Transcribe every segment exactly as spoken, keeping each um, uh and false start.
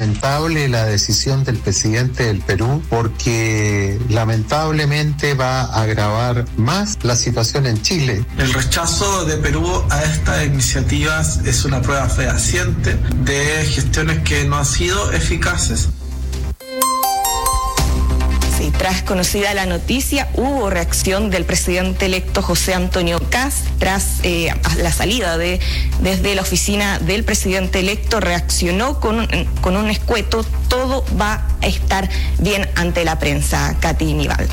lamentable la decisión del presidente del Perú, porque lamentablemente va a agravar más la situación en Chile. El rechazo de Perú a estas iniciativas es una prueba fehaciente de gestiones que no han sido eficaces. Sí, tras conocida la noticia, hubo reacción del presidente electo José Antonio Kast tras eh, la salida de desde la oficina del presidente electo. Reaccionó con un, con un escueto: todo va a estar bien ante la prensa. Katy Nivaldo.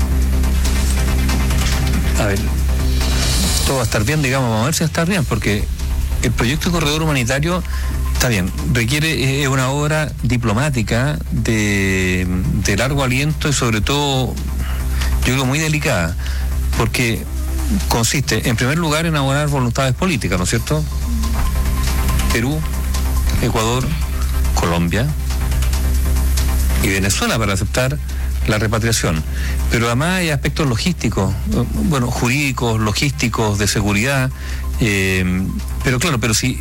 A ver, todo va a estar bien, digamos, vamos a ver si va a estar bien, porque el proyecto de corredor humanitario está bien, requiere eh, una obra diplomática de, de largo aliento y sobre todo, yo creo, muy delicada, porque consiste, en primer lugar, en abonar voluntades políticas, ¿no es cierto? Perú, Ecuador, Colombia y Venezuela para aceptar la repatriación. Pero además hay aspectos logísticos, bueno, jurídicos, logísticos, de seguridad, eh, pero claro, pero si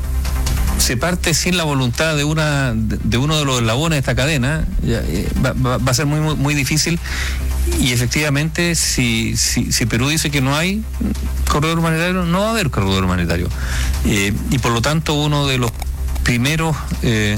se parte sin la voluntad de una de uno de los eslabones de esta cadena, ya, eh, va, va, va a ser muy, muy muy difícil. Y efectivamente, si, si, si Perú dice que no hay corredor humanitario, no va a haber corredor humanitario. Eh, y por lo tanto, uno de los primeros, eh,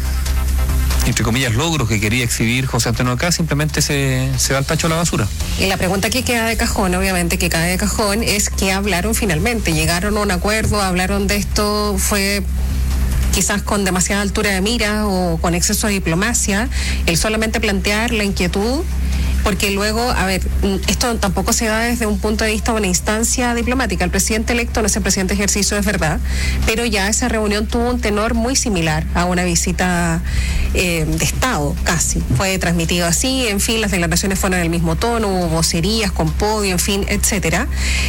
entre comillas, logros que quería exhibir José Antonio Kast simplemente se, se va al tacho a la basura. Y la pregunta que queda de cajón, obviamente que cae de cajón, es ¿qué hablaron finalmente? ¿Llegaron a un acuerdo? ¿Hablaron de esto? ¿Fue quizás con demasiada altura de mira o con exceso de diplomacia? El solamente plantear la inquietud, porque luego, a ver, esto tampoco se da desde un punto de vista de una instancia diplomática. El presidente electo no es el presidente de ejercicio, es verdad, pero ya esa reunión tuvo un tenor muy similar a una visita eh, de Estado, casi. Fue transmitido así, en fin, las declaraciones fueron en el mismo tono, hubo vocerías con podio, en fin, etcétera.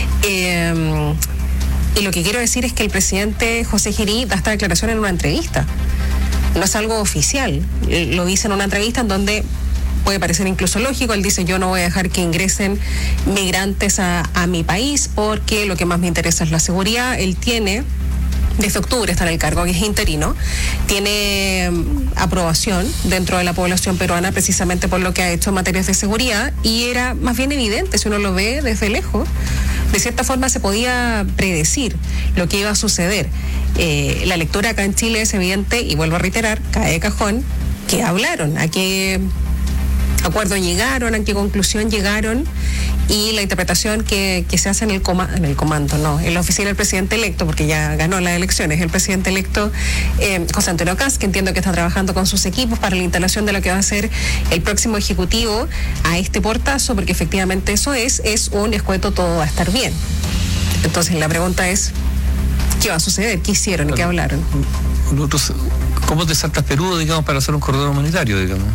Eh, y lo que quiero decir es que el presidente José Gerí da esta declaración en una entrevista. No es algo oficial. Lo dice en una entrevista en donde puede parecer incluso lógico. Él dice: yo no voy a dejar que ingresen migrantes a, a mi país porque lo que más me interesa es la seguridad. Él tiene, desde octubre está en el cargo, que es interino, tiene um, aprobación dentro de la población peruana precisamente por lo que ha hecho en materias de seguridad, y era más bien evidente, si uno lo ve desde lejos, de cierta forma se podía predecir lo que iba a suceder. Eh, la lectura acá en Chile es evidente, y vuelvo a reiterar, cae de cajón, que hablaron, a qué acuerdo llegaron, a qué conclusión llegaron, y la interpretación que, que se hace en el, coma, en el comando, no, en la oficina del presidente electo, porque ya ganó las elecciones, el presidente electo eh, José Antonio Kast, que entiendo que está trabajando con sus equipos para la instalación de lo que va a ser el próximo ejecutivo a este portazo, porque efectivamente eso es, es un escueto, todo va a estar bien. Entonces la pregunta es, ¿qué va a suceder? ¿Qué hicieron y qué hablaron? ¿Cómo te saltas Perú, digamos, para hacer un corredor humanitario, digamos?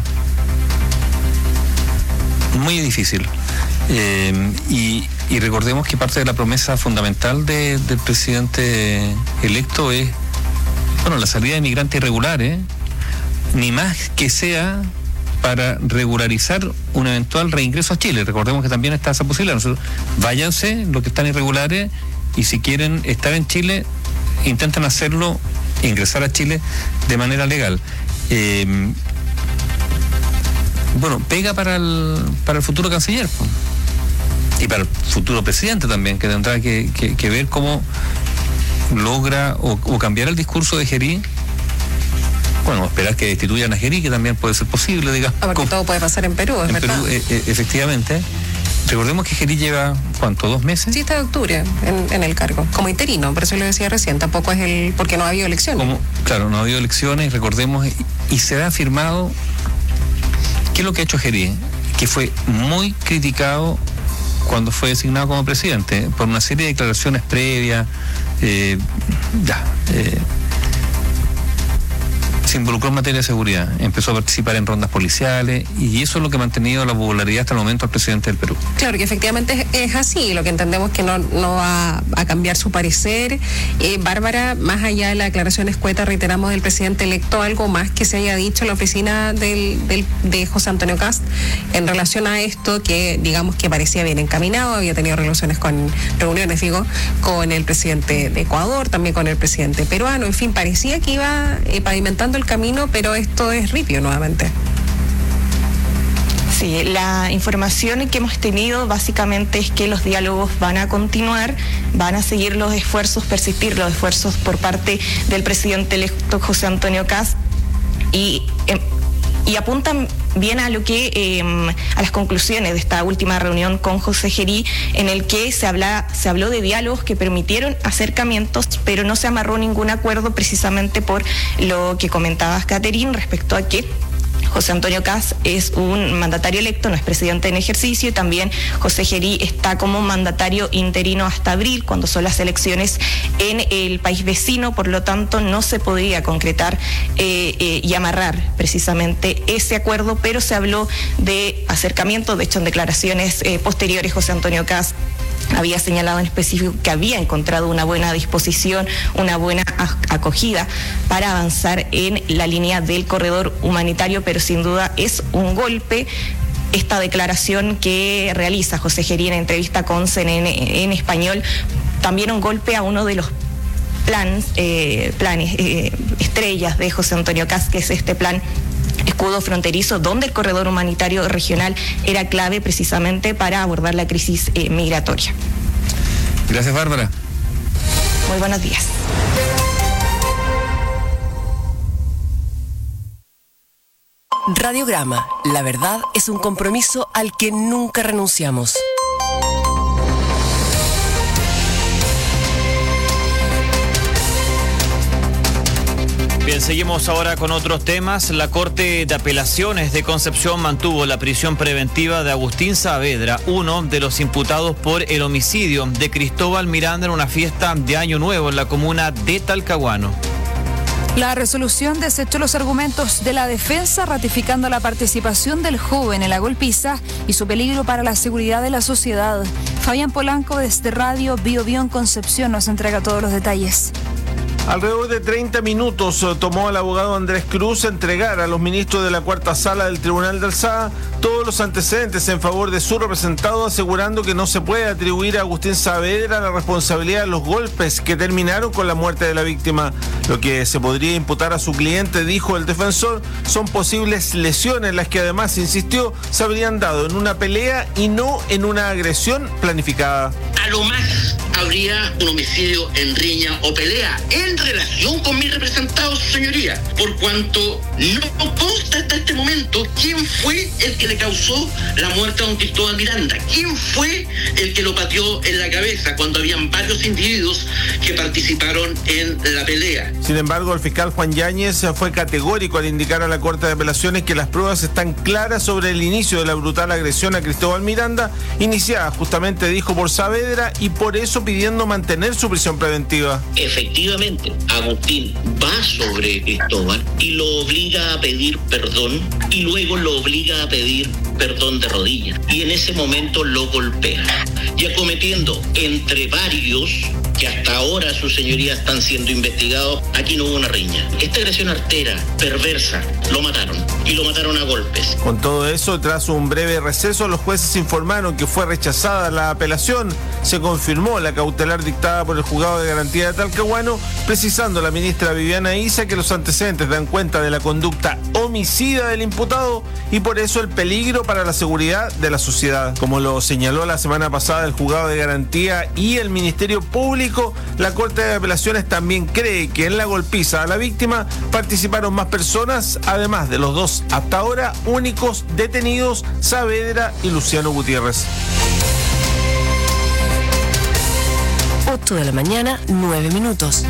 Muy difícil. Eh, y, y recordemos que parte de la promesa fundamental de, del presidente electo es, bueno, la salida de migrantes irregulares, ni más que sea para regularizar un eventual reingreso a Chile. Recordemos que también está esa posibilidad. Nosotros, váyanse los que están irregulares, y si quieren estar en Chile, intenten hacerlo, ingresar a Chile de manera legal. Eh, bueno, pega para el, para el futuro canciller, pues, y para el futuro presidente también, que tendrá que, que, que ver cómo logra o, o cambiar el discurso de Gerí. Bueno, esperar que destituyan a Gerí, que también puede ser posible, digamos. Ah, porque todo puede pasar en Perú, es en verdad. Perú, eh, eh, efectivamente. Recordemos que Gerí lleva, ¿cuánto? ¿Dos meses? Sí, está de octubre en, en el cargo, como interino, por eso lo decía recién, tampoco es el, porque no ha habido elecciones. Como, claro, no ha habido elecciones, recordemos, y, y se ha afirmado, ¿qué es lo que ha hecho Gerí? Que fue muy criticado cuando fue designado como presidente, por una serie de declaraciones previas, eh, ya, eh, se involucró en materia de seguridad, empezó a participar en rondas policiales, y eso es lo que ha mantenido la popularidad hasta el momento al presidente del Perú. Claro, que efectivamente es, es así, lo que entendemos es que no, no va a cambiar su parecer. Eh, Bárbara, más allá de la declaración escueta, reiteramos, del presidente electo, algo más que se haya dicho en la oficina del, del, de José Antonio Kast en relación a esto, que digamos que parecía bien encaminado, había tenido relaciones con, reuniones digo, con el presidente de Ecuador, también con el presidente peruano, en fin, parecía que iba eh, pavimentando el el camino, pero esto es ripio nuevamente. Sí, la información que hemos tenido básicamente es que los diálogos van a continuar, van a seguir los esfuerzos, persistir los esfuerzos por parte del presidente electo José Antonio Kast y, eh, y apuntan bien a lo que eh, a las conclusiones de esta última reunión con José Gerí, en el que se habla, se habló de diálogos que permitieron acercamientos, pero no se amarró ningún acuerdo, precisamente por lo que comentabas, Catherine, respecto a que José Antonio Kast es un mandatario electo, no es presidente en ejercicio, y también José Gerí está como mandatario interino hasta abril, cuando son las elecciones en el país vecino, por lo tanto no se podía concretar eh, eh, y amarrar precisamente ese acuerdo, pero se habló de acercamiento. De hecho, en declaraciones eh, posteriores José Antonio Kast había señalado en específico que había encontrado una buena disposición, una buena acogida para avanzar en la línea del corredor humanitario, pero sin duda es un golpe esta declaración que realiza José Gerí en entrevista con C N N en español, también un golpe a uno de los plans, eh, planes, eh, estrellas de José Antonio Kast, que es este plan escudo fronterizo, donde el corredor humanitario regional era clave precisamente para abordar la crisis eh, migratoria. Gracias, Bárbara. Muy buenos días. Radiograma, la verdad es un compromiso al que nunca renunciamos. Bien, seguimos ahora con otros temas. La Corte de Apelaciones de Concepción mantuvo la prisión preventiva de Agustín Saavedra, uno de los imputados por el homicidio de Cristóbal Miranda en una fiesta de Año Nuevo en la comuna de Talcahuano. La resolución desechó los argumentos de la defensa, ratificando la participación del joven en la golpiza y su peligro para la seguridad de la sociedad. Fabián Polanco, desde Radio Bio Bio en Concepción, nos entrega todos los detalles. Alrededor de treinta minutos tomó al abogado Andrés Cruz entregar a los ministros de la cuarta sala del Tribunal de Alzada todos los antecedentes en favor de su representado, asegurando que no se puede atribuir a Agustín Saavedra la responsabilidad de los golpes que terminaron con la muerte de la víctima. Lo que se podría imputar a su cliente, dijo el defensor, son posibles lesiones, las que además, insistió, se habrían dado en una pelea y no en una agresión planificada. A lo más habría un homicidio en riña o pelea en relación con mi representado, su señoría, por cuanto no consta hasta este momento quién fue el que le causó la muerte a don Cristóbal Miranda, quién fue el que lo pateó en la cabeza cuando habían varios individuos que participaron en la pelea. Sin embargo, el fiscal Juan Yáñez fue categórico al indicar a la Corte de Apelaciones que las pruebas están claras sobre el inicio de la brutal agresión a Cristóbal Miranda, iniciada justamente, dijo, por Saavedra, y por eso pidiendo mantener su prisión preventiva. Efectivamente, Agustín va sobre Cristóbal y lo obliga a pedir perdón y luego lo obliga a pedir perdón de rodillas, y en ese momento lo golpea, y acometiendo entre varios que hasta ahora su señoría están siendo investigados. Aquí no hubo una riña. Esta agresión artera, perversa, lo mataron y lo mataron a golpes. Con todo eso, tras un breve receso, los jueces informaron que fue rechazada la apelación. Se confirmó la cautelar dictada por el Juzgado de Garantía de Talcahuano, precisando la ministra Viviana Issa que los antecedentes dan cuenta de la conducta homicida del imputado y por eso el peligro para la seguridad de la sociedad. Como lo señaló la semana pasada el Juzgado de Garantía y el Ministerio Público, la Corte de Apelaciones también cree que en la golpiza a la víctima participaron más personas, además de los dos hasta ahora únicos detenidos, Saavedra y Luciano Gutiérrez. ocho de la mañana, nueve minutos.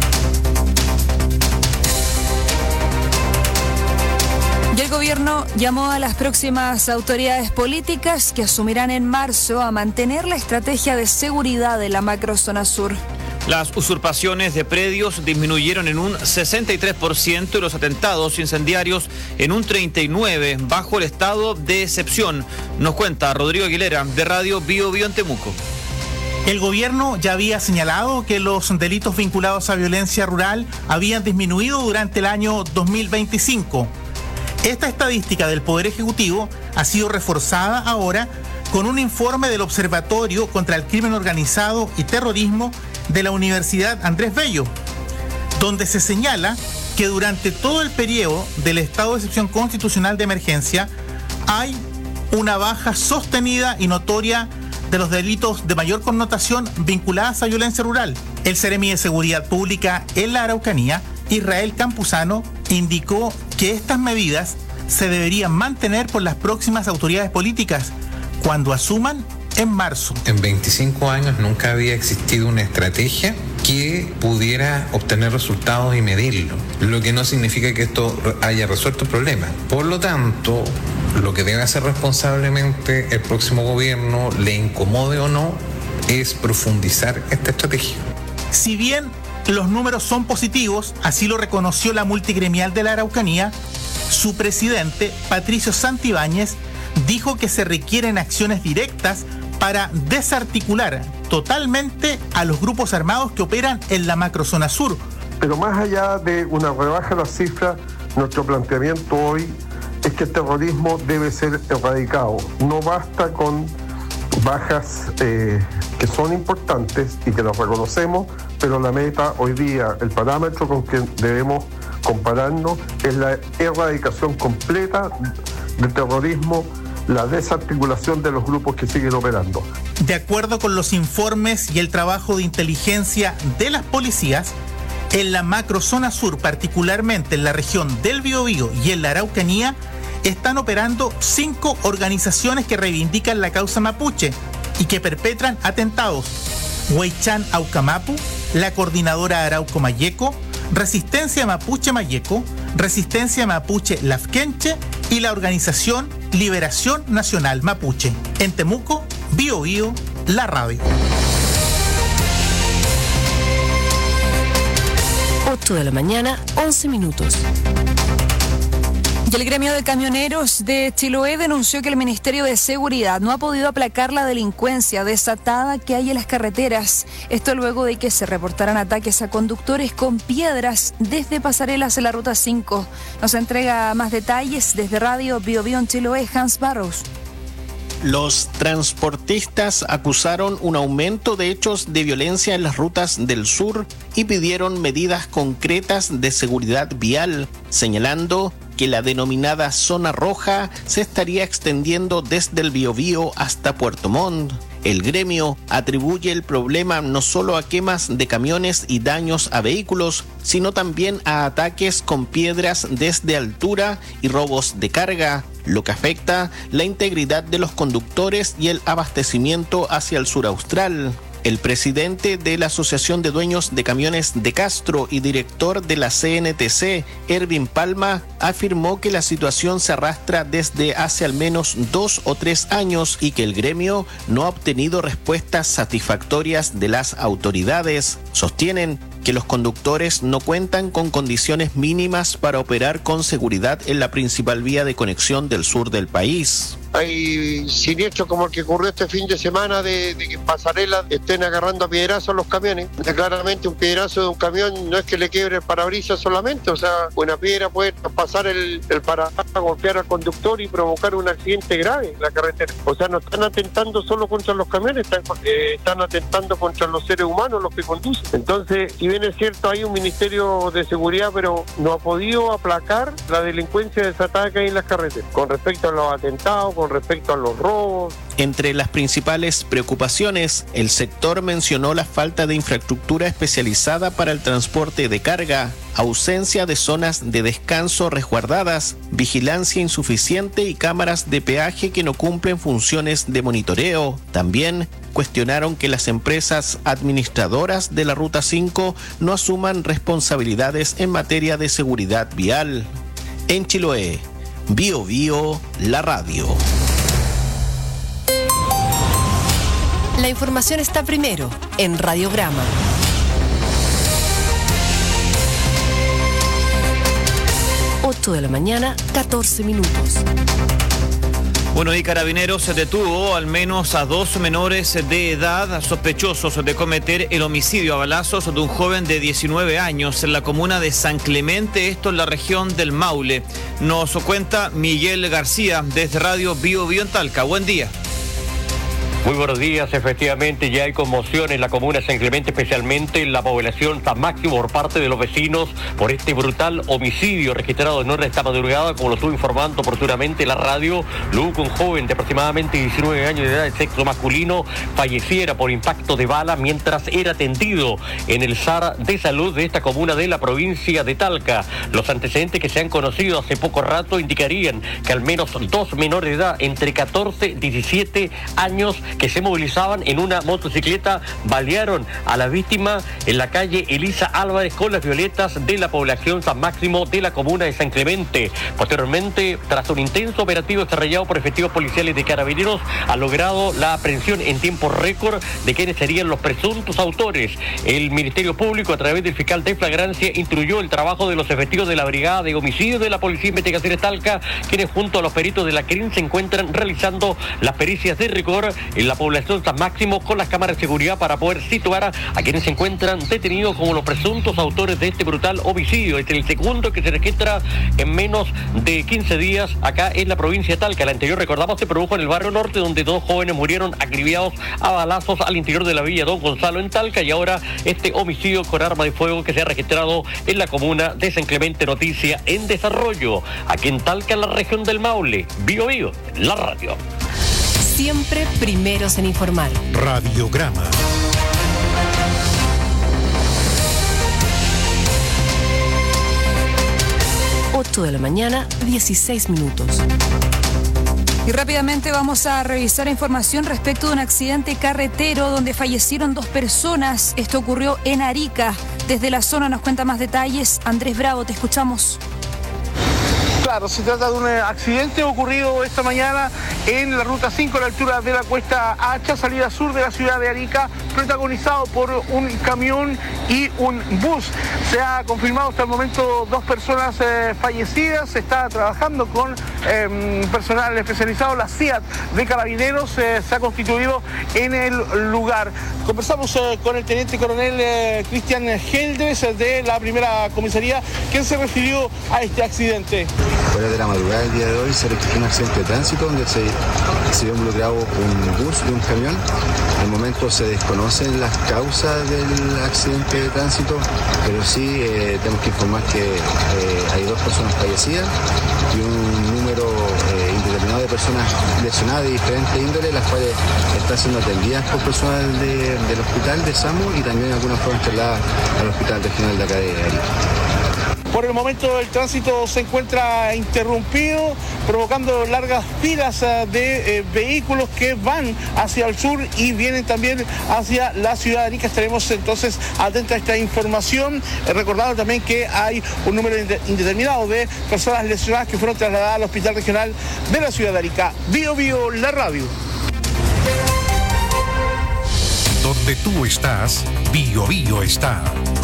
Y el gobierno llamó a las próximas autoridades políticas que asumirán en marzo a mantener la estrategia de seguridad de la macrozona sur. Las usurpaciones de predios disminuyeron en un sesenta y tres por ciento y los atentados incendiarios en un treinta y nueve por ciento bajo el estado de excepción. Nos cuenta Rodrigo Aguilera de Radio Bio Bio en Temuco. El gobierno ya había señalado que los delitos vinculados a violencia rural habían disminuido durante el año dos mil veinticinco. Esta estadística del Poder Ejecutivo ha sido reforzada ahora con un informe del Observatorio contra el Crimen Organizado y Terrorismo de la Universidad Andrés Bello, donde se señala que durante todo el periodo del estado de excepción constitucional de emergencia hay una baja sostenida y notoria de los delitos de mayor connotación vinculados a violencia rural. El Seremi de Seguridad Pública en la Araucanía, Israel Campuzano, indicó que estas medidas se deberían mantener por las próximas autoridades políticas cuando asuman en marzo. En veinticinco años nunca había existido una estrategia que pudiera obtener resultados y medirlo, lo que no significa que esto haya resuelto el problema. Por lo tanto, lo que debe hacer responsablemente el próximo gobierno, le incomode o no, es profundizar esta estrategia. Si bien los números son positivos, así lo reconoció la multigremial de la Araucanía, su presidente, Patricio Santibáñez, dijo que se requieren acciones directas para desarticular totalmente a los grupos armados que operan en la macrozona sur. Pero más allá de una rebaja de las cifras, nuestro planteamiento hoy es que el terrorismo debe ser erradicado. No basta con bajas eh, que son importantes y que las reconocemos, pero la meta hoy día, el parámetro con que debemos compararnos es la erradicación completa del terrorismo, la desarticulación de los grupos que siguen operando. De acuerdo con los informes y el trabajo de inteligencia de las policías, en la macrozona sur, particularmente en la región del Biobío y en la Araucanía, están operando cinco organizaciones que reivindican la causa mapuche y que perpetran atentados: Huaychán Aucamapu, la Coordinadora Arauco Mayeco, Resistencia Mapuche Mayeco, Resistencia Mapuche Lafkenche y la Organización Liberación Nacional Mapuche. En Temuco, Biobío, la radio. ocho de la mañana, once minutos. Y el gremio de camioneros de Chiloé denunció que el Ministerio de Seguridad no ha podido aplacar la delincuencia desatada que hay en las carreteras. Esto luego de que se reportaran ataques a conductores con piedras desde pasarelas en la Ruta cinco. Nos entrega más detalles desde Radio Biobío en Chiloé, Hans Barros. Los transportistas acusaron un aumento de hechos de violencia en las rutas del sur y pidieron medidas concretas de seguridad vial, señalando que la denominada zona roja se estaría extendiendo desde el Biobío hasta Puerto Montt. El gremio atribuye el problema no solo a quemas de camiones y daños a vehículos, sino también a ataques con piedras desde altura y robos de carga, lo que afecta la integridad de los conductores y el abastecimiento hacia el sur austral. El presidente de la Asociación de Dueños de Camiones de Castro y director de la C N T C, Ervin Palma, afirmó que la situación se arrastra desde hace al menos dos o tres años y que el gremio no ha obtenido respuestas satisfactorias de las autoridades. Sostienen que los conductores no cuentan con condiciones mínimas para operar con seguridad en la principal vía de conexión del sur del país. Hay siniestros como el que ocurrió este fin de semana de, de que en pasarelas estén agarrando a piedrazos los camiones. Claramente un piedrazo de un camión no es que le quiebre el parabrisas solamente, o sea, una piedra puede pasar el, el parabrisas, golpear al conductor y provocar un accidente grave en la carretera. O sea, no están atentando solo contra los camiones, están, eh, están atentando contra los seres humanos, los que conducen. Entonces, si bien es cierto, hay un Ministerio de Seguridad, pero no ha podido aplacar la delincuencia desatada que hay en las carreteras, con respecto a los atentados, con respecto a los robos. Entre las principales preocupaciones, el sector mencionó la falta de infraestructura especializada para el transporte de carga, ausencia de zonas de descanso resguardadas, vigilancia insuficiente y cámaras de peaje que no cumplen funciones de monitoreo. También cuestionaron que las empresas administradoras de la Ruta cinco no asuman responsabilidades en materia de seguridad vial. En Chiloé, Biobío, la radio. La información está primero en Radiograma. ocho de la mañana, catorce minutos. Bueno, y Carabineros se detuvo al menos a dos menores de edad sospechosos de cometer el homicidio a balazos de un joven de diecinueve años en la comuna de San Clemente, esto en la región del Maule. Nos cuenta Miguel García desde Radio Biobío en Talca. Buen día. Muy buenos días, efectivamente ya hay conmoción en la comuna de San Clemente, especialmente en la población San Máximo por parte de los vecinos por este brutal homicidio registrado en hora esta madrugada, como lo estuvo informando oportunamente la radio. Luego un joven de aproximadamente diecinueve años de edad de sexo masculino falleciera por impacto de bala mientras era atendido en el S A R de salud de esta comuna de la provincia de Talca. Los antecedentes que se han conocido hace poco rato indicarían que al menos dos menores de edad entre catorce y diecisiete años que se movilizaban en una motocicleta balearon a la víctima en la calle Elisa Álvarez con las violetas de la población San Máximo de la comuna de San Clemente. Posteriormente, tras un intenso operativo desarrollado por efectivos policiales de Carabineros, ha logrado la aprehensión en tiempo récord de quienes serían los presuntos autores. El Ministerio Público, a través del fiscal de flagrancia, instruyó el trabajo de los efectivos de la Brigada de Homicidios de la Policía de Investigaciones Talca, quienes junto a los peritos de la C R I M se encuentran realizando las pericias de rigor en la población San Máximo con las cámaras de seguridad para poder situar a, a quienes se encuentran detenidos como los presuntos autores de este brutal homicidio. Este es el segundo que se registra en menos de quince días acá en la provincia de Talca. El anterior, recordamos, se produjo en el barrio norte, donde dos jóvenes murieron acribillados a balazos al interior de la villa Don Gonzalo en Talca, y ahora este homicidio con arma de fuego que se ha registrado en la comuna de San Clemente. Noticia en desarrollo aquí en Talca, en la región del Maule. Bio Bio, la radio. Siempre primeros en informar. Radiograma. ocho de la mañana, dieciséis minutos. Y rápidamente vamos a revisar información respecto de un accidente carretero donde fallecieron dos personas. Esto ocurrió en Arica. Desde la zona nos cuenta más detalles Andrés Bravo, te escuchamos. Claro, se trata de un accidente ocurrido esta mañana en la ruta cinco a la altura de la Cuesta Hacha, salida sur de la ciudad de Arica, protagonizado por un camión y un bus. Se ha confirmado hasta el momento dos personas eh, fallecidas. Se está trabajando con eh, personal especializado. La C I A T de Carabineros eh, se ha constituido en el lugar. Conversamos eh, con el teniente coronel eh, Cristian Geldres eh, de la primera comisaría, quien se refirió a este accidente. Fuera de la madrugada del día de hoy se registró un accidente de tránsito donde se, se vio involucrado un bus y un camión. En el momento se desconocen las causas del accidente de tránsito, pero sí eh, tenemos que informar que eh, hay dos personas fallecidas y un número eh, indeterminado de personas lesionadas de diferentes índoles, las cuales están siendo atendidas por personal de, del hospital de SAMU y también algunas fueron trasladadas al hospital regional de acá de Arica. Por el momento el tránsito se encuentra interrumpido, provocando largas filas de eh, vehículos que van hacia el sur y vienen también hacia la ciudad de Arica. Estaremos entonces atentos a esta información, eh, recordando también que hay un número indeterminado de personas lesionadas que fueron trasladadas al hospital regional de la ciudad de Arica. Bio Bio, la radio. Donde tú estás, Bio Bio está.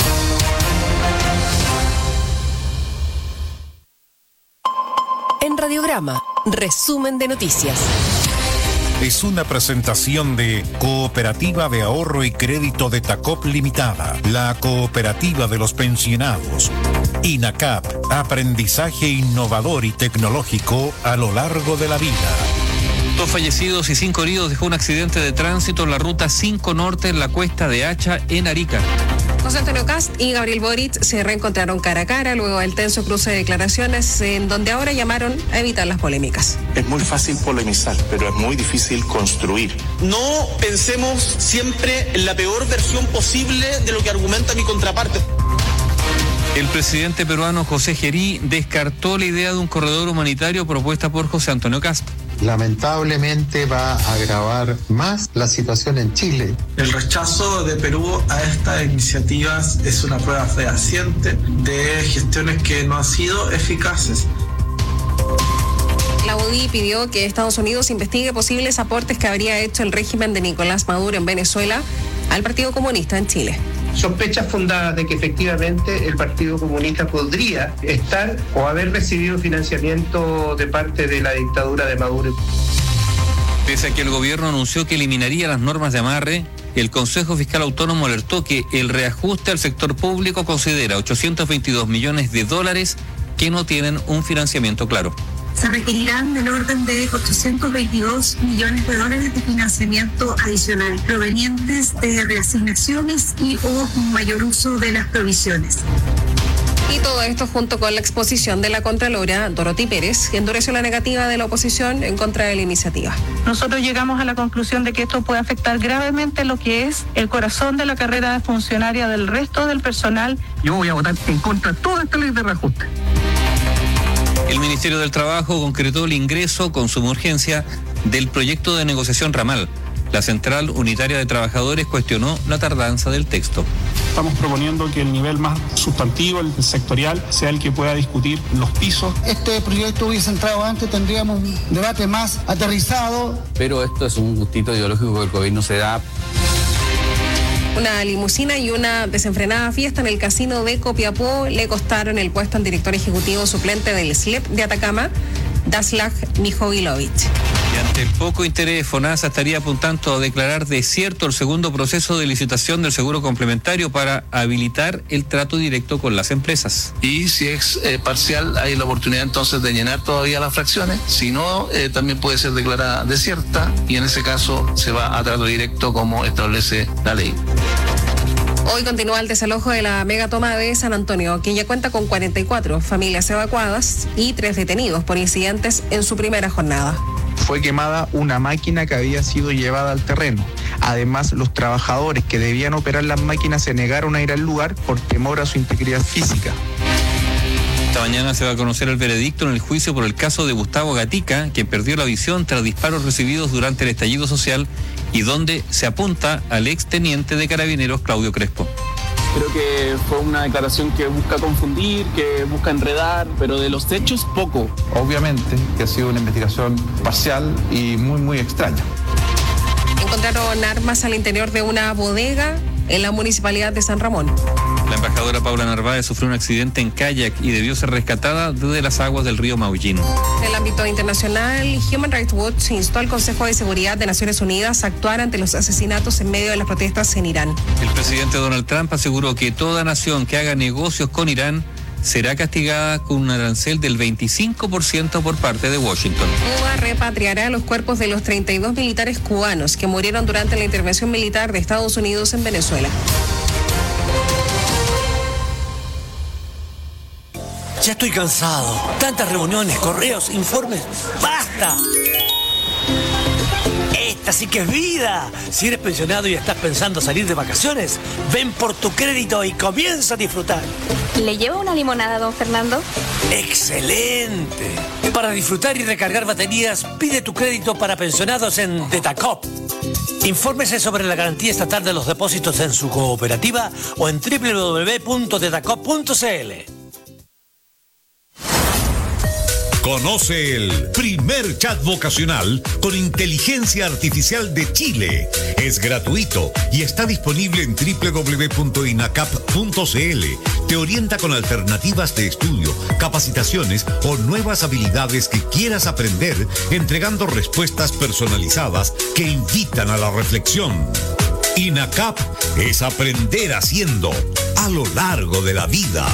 En Radiograma, resumen de noticias. Es una presentación de Cooperativa de Ahorro y Crédito de Tacop Limitada, la cooperativa de los pensionados. INACAP, aprendizaje innovador y tecnológico a lo largo de la vida. Dos fallecidos y cinco heridos dejó un accidente de tránsito en la ruta cinco Norte en la Cuesta de Hacha, en Arica. José Antonio Cast y Gabriel Boric se reencontraron cara a cara luego del tenso cruce de declaraciones en donde ahora llamaron a evitar las polémicas. Es muy fácil polemizar, pero es muy difícil construir. No pensemos siempre en la peor versión posible de lo que argumenta mi contraparte. El presidente peruano José Gerí descartó la idea de un corredor humanitario propuesta por José Antonio Cast. Lamentablemente va a agravar más la situación en Chile. El rechazo de Perú a estas iniciativas es una prueba fehaciente de gestiones que no han sido eficaces. La U D I pidió que Estados Unidos investigue posibles aportes que habría hecho el régimen de Nicolás Maduro en Venezuela al Partido Comunista en Chile. Sospechas fundadas de que efectivamente el Partido Comunista podría estar o haber recibido financiamiento de parte de la dictadura de Maduro. Pese a que el gobierno anunció que eliminaría las normas de amarre, el Consejo Fiscal Autónomo alertó que el reajuste al sector público considera ochocientos veintidós millones de dólares que no tienen un financiamiento claro. Se requerirán del orden de ochocientos veintidós millones de dólares de financiamiento adicional provenientes de reasignaciones y o mayor uso de las provisiones. Y todo esto junto con la exposición de la Contralora Dorothy Pérez, que endureció la negativa de la oposición en contra de la iniciativa. Nosotros llegamos a la conclusión de que esto puede afectar gravemente lo que es el corazón de la carrera funcionaria del resto del personal. Yo voy a votar en contra de toda esta ley de reajuste. El Ministerio del Trabajo concretó el ingreso con suma urgencia del proyecto de negociación ramal. La Central Unitaria de Trabajadores cuestionó la tardanza del texto. Estamos proponiendo que el nivel más sustantivo, el sectorial, sea el que pueda discutir los pisos. Este proyecto hubiese entrado antes, tendríamos un debate más aterrizado. Pero esto es un gustito ideológico que el gobierno se da. Una limusina y una desenfrenada fiesta en el casino de Copiapó le costaron el puesto al director ejecutivo suplente del S L E P de Atacama, Daslak Mijovilovich. Y ante el poco interés, FONASA estaría apuntando a declarar desierto el segundo proceso de licitación del seguro complementario para habilitar el trato directo con las empresas. Y si es eh, parcial, hay la oportunidad entonces de llenar todavía las fracciones. Si no, eh, también puede ser declarada desierta y en ese caso se va a trato directo como establece la ley. Hoy continúa el desalojo de la megatoma de San Antonio, quien ya cuenta con cuarenta y cuatro familias evacuadas y tres detenidos por incidentes en su primera jornada. Fue quemada una máquina que había sido llevada al terreno. Además, los trabajadores que debían operar las máquinas se negaron a ir al lugar por temor a su integridad física. Esta mañana se va a conocer el veredicto en el juicio por el caso de Gustavo Gatica, quien perdió la visión tras disparos recibidos durante el estallido social y donde se apunta al exteniente de Carabineros Claudio Crespo. Creo que fue una declaración que busca confundir, que busca enredar, pero de los hechos poco. Obviamente que ha sido una investigación parcial y muy, muy extraña. Encontraron armas al interior de una bodega en la municipalidad de San Ramón. La embajadora Paula Narváez sufrió un accidente en kayak y debió ser rescatada desde las aguas del río Maullín. En el ámbito internacional, Human Rights Watch instó al Consejo de Seguridad de Naciones Unidas a actuar ante los asesinatos en medio de las protestas en Irán. El presidente Donald Trump aseguró que toda nación que haga negocios con Irán será castigada con un arancel del veinticinco por ciento por parte de Washington. Cuba repatriará los cuerpos de los treinta y dos militares cubanos que murieron durante la intervención militar de Estados Unidos en Venezuela. Ya estoy cansado. Tantas reuniones, correos, informes. ¡Basta! Esta sí que es vida. Si eres pensionado y estás pensando salir de vacaciones, ven por tu crédito y comienza a disfrutar. ¿Le llevo una limonada, don Fernando? ¡Excelente! Para disfrutar y recargar baterías, pide tu crédito para pensionados en Detacop. Infórmese sobre la garantía estatal de los depósitos en su cooperativa o en doble u doble u doble u punto detacop punto c l. Conoce el primer chat vocacional con inteligencia artificial de Chile. Es gratuito y está disponible en doble u doble u doble u punto inacap punto c l. Te orienta con alternativas de estudio, capacitaciones o nuevas habilidades que quieras aprender, entregando respuestas personalizadas que invitan a la reflexión. INACAP es aprender haciendo a lo largo de la vida.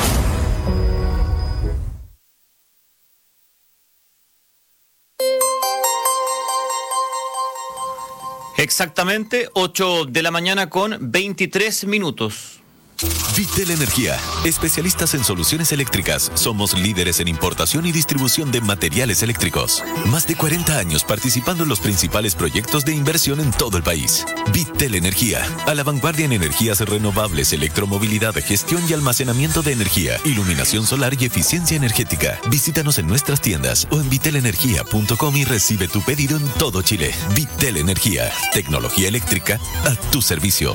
Exactamente ocho de la mañana con veintitrés minutos. Vitel Energía, especialistas en soluciones eléctricas. Somos líderes en importación y distribución de materiales eléctricos. Más de cuarenta años participando en los principales proyectos de inversión en todo el país. Vitel Energía, a la vanguardia en energías renovables, electromovilidad, gestión y almacenamiento de energía, iluminación solar y eficiencia energética. Visítanos en nuestras tiendas o en vitel energía punto com y recibe tu pedido en todo Chile. Vitel Energía, tecnología eléctrica a tu servicio.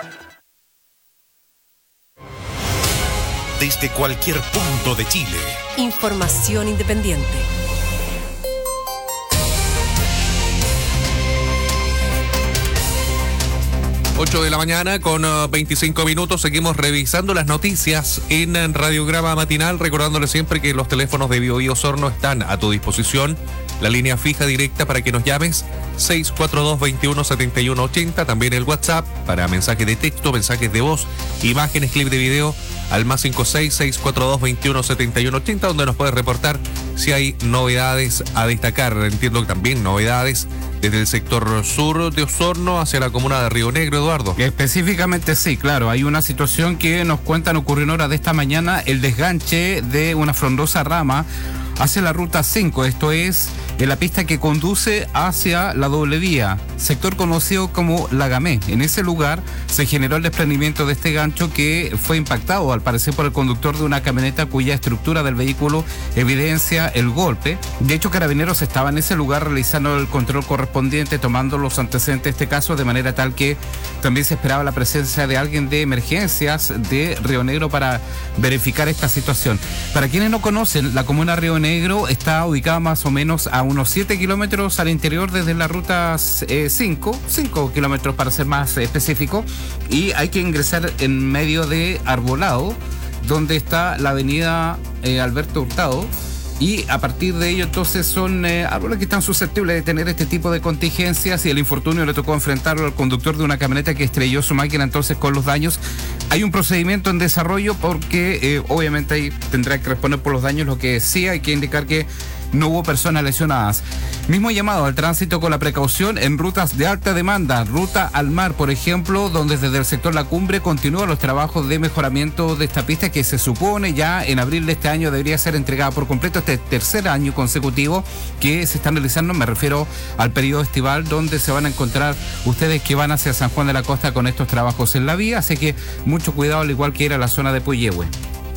Desde cualquier punto de Chile. Información independiente. ocho de la mañana con uh, veinticinco minutos. Seguimos revisando las noticias en, en Radiograma Matinal, recordándole siempre que los teléfonos de Bio Bio Osorno están a tu disposición. La línea fija directa para que nos llames, seis cuatro dos, veintiuno, setenta y uno ochenta. También el WhatsApp para mensajes de texto, mensajes de voz, imágenes, clip de video al más cinco seis, seis cuatro dos, veintiuno, setenta y uno, ochenta, donde nos puede reportar si hay novedades a destacar. Entiendo que también novedades desde el sector sur de Osorno hacia la comuna de Río Negro, Eduardo. Específicamente sí, claro, hay una situación que nos cuentan ocurrió en horas de esta mañana, el desganche de una frondosa rama hacia la ruta cinco, esto es en la pista que conduce hacia la doble vía, sector conocido como La Gamé. En ese lugar se generó el desprendimiento de este gancho que fue impactado al parecer por el conductor de una camioneta cuya estructura del vehículo evidencia el golpe. De hecho, Carabineros estaba en ese lugar realizando el control correspondiente, tomando los antecedentes de este caso, de manera tal que también se esperaba la presencia de alguien de emergencias de Río Negro para verificar esta situación. Para quienes no conocen, la comuna Río Negro está ubicada más o menos a unos siete kilómetros al interior desde la ruta cinco, cinco kilómetros para ser más específico, y hay que ingresar en medio de arbolado, donde está la avenida eh, Alberto Hurtado, y a partir de ello entonces son eh, árboles que están susceptibles de tener este tipo de contingencias, y el infortunio le tocó enfrentarlo al conductor de una camioneta que estrelló su máquina entonces con los daños. Hay un procedimiento en desarrollo porque eh, obviamente ahí tendrá que responder por los daños, lo que sí hay que indicar que no hubo personas lesionadas. Mismo llamado al tránsito con la precaución en rutas de alta demanda, ruta al mar, por ejemplo, donde desde el sector La Cumbre continúan los trabajos de mejoramiento de esta pista que se supone ya en abril de este año debería ser entregada por completo, este tercer año consecutivo que se están realizando. Me refiero al periodo estival, donde se van a encontrar ustedes que van hacia San Juan de la Costa con estos trabajos en la vía, así que mucho cuidado, al igual que ir a la zona de Puyehue.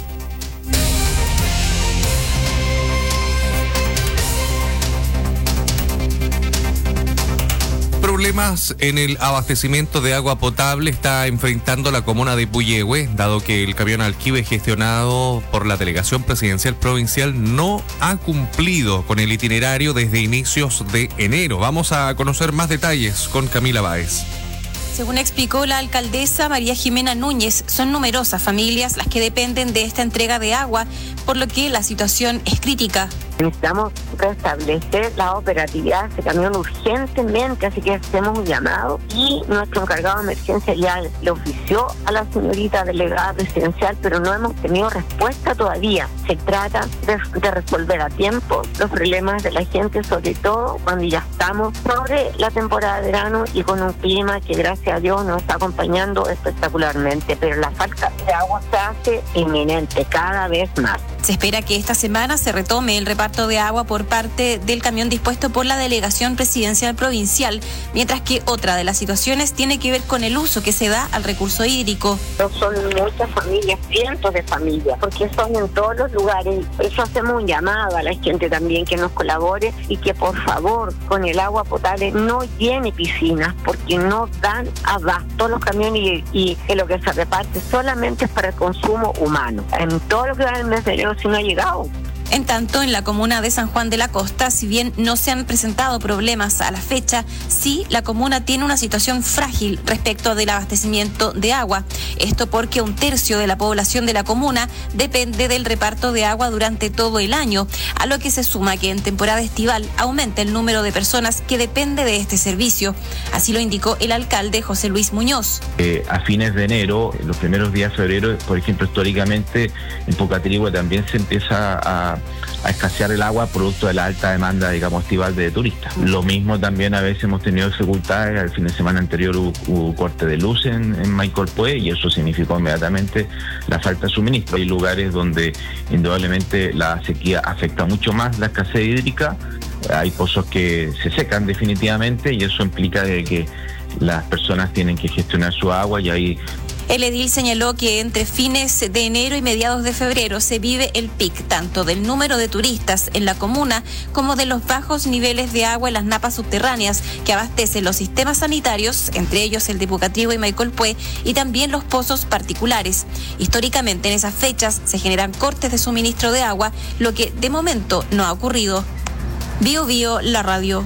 Problemas en el abastecimiento de agua potable está enfrentando la comuna de Puyehue, dado que el camión aljibe gestionado por la Delegación Presidencial Provincial no ha cumplido con el itinerario desde inicios de enero. Vamos a conocer más detalles con Camila Báez. Según explicó la alcaldesa María Jimena Núñez, son numerosas familias las que dependen de esta entrega de agua, por lo que la situación es crítica. Necesitamos restablecer la operatividad de este camión urgentemente, así que hacemos un llamado y nuestro encargado de emergencia ya le ofició a la señorita delegada presidencial, pero no hemos tenido respuesta todavía. Se trata de, de resolver a tiempo los problemas de la gente, sobre todo cuando ya estamos sobre la temporada de verano y con un clima que gracias a Dios nos está acompañando espectacularmente, pero la falta de agua se hace inminente cada vez más. Se espera que esta semana se retome el reparto de agua por parte del camión dispuesto por la Delegación Presidencial Provincial, mientras que otra de las situaciones tiene que ver con el uso que se da al recurso hídrico. Son muchas familias, cientos de familias, porque son en todos los lugares. Por eso hacemos un llamado a la gente también que nos colabore y que por favor con el agua potable no llene piscinas, porque no dan abasto los camiones y, y lo que se reparte solamente es para el consumo humano. En todo lo que va en el mes de enero si no ha llegado. En tanto, en la comuna de San Juan de la Costa, si bien no se han presentado problemas a la fecha, sí la comuna tiene una situación frágil respecto del abastecimiento de agua. Esto porque un tercio de la población de la comuna depende del reparto de agua durante todo el año, a lo que se suma que en temporada estival aumenta el número de personas que depende de este servicio. Así lo indicó el alcalde José Luis Muñoz. Eh, a fines de enero, los primeros días de febrero, por ejemplo, históricamente en Pucatirihue también se empieza a a escasear el agua producto de la alta demanda, digamos, estival de turistas. Lo mismo también a veces hemos tenido dificultades, el fin de semana anterior hubo, hubo corte de luz en, en Maicolpue y eso significó inmediatamente la falta de suministro. Hay lugares donde indudablemente la sequía afecta mucho más la escasez hídrica, hay pozos que se secan definitivamente y eso implica de que las personas tienen que gestionar su agua y hay... El edil señaló que entre fines de enero y mediados de febrero se vive el pic tanto del número de turistas en la comuna como de los bajos niveles de agua en las napas subterráneas que abastecen los sistemas sanitarios, entre ellos el de Pucatirihue y Maicolpue, y también los pozos particulares. Históricamente en esas fechas se generan cortes de suministro de agua, lo que de momento no ha ocurrido. Bio Bio, la radio.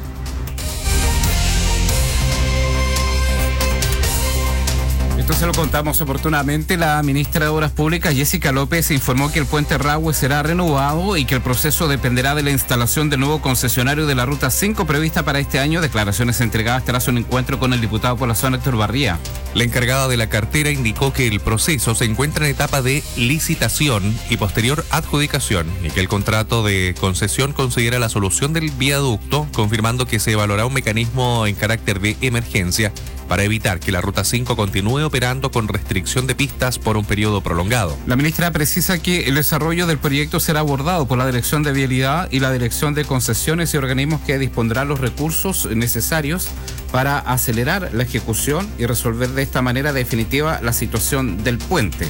Esto se lo contamos oportunamente. La ministra de Obras Públicas, Jessica López, informó que el puente Rahue será renovado y que el proceso dependerá de la instalación del nuevo concesionario de la Ruta cinco prevista para este año. Declaraciones entregadas tras un encuentro con el diputado por la zona, Héctor Barría. La encargada de la cartera indicó que el proceso se encuentra en etapa de licitación y posterior adjudicación y que el contrato de concesión considera la solución del viaducto, confirmando que se evaluará un mecanismo en carácter de emergencia para evitar que la Ruta cinco continúe operando con restricción de pistas por un periodo prolongado. La ministra precisa que el desarrollo del proyecto será abordado por la Dirección de Vialidad y la Dirección de Concesiones y organismos que dispondrán los recursos necesarios para acelerar la ejecución y resolver de esta manera definitiva la situación del puente.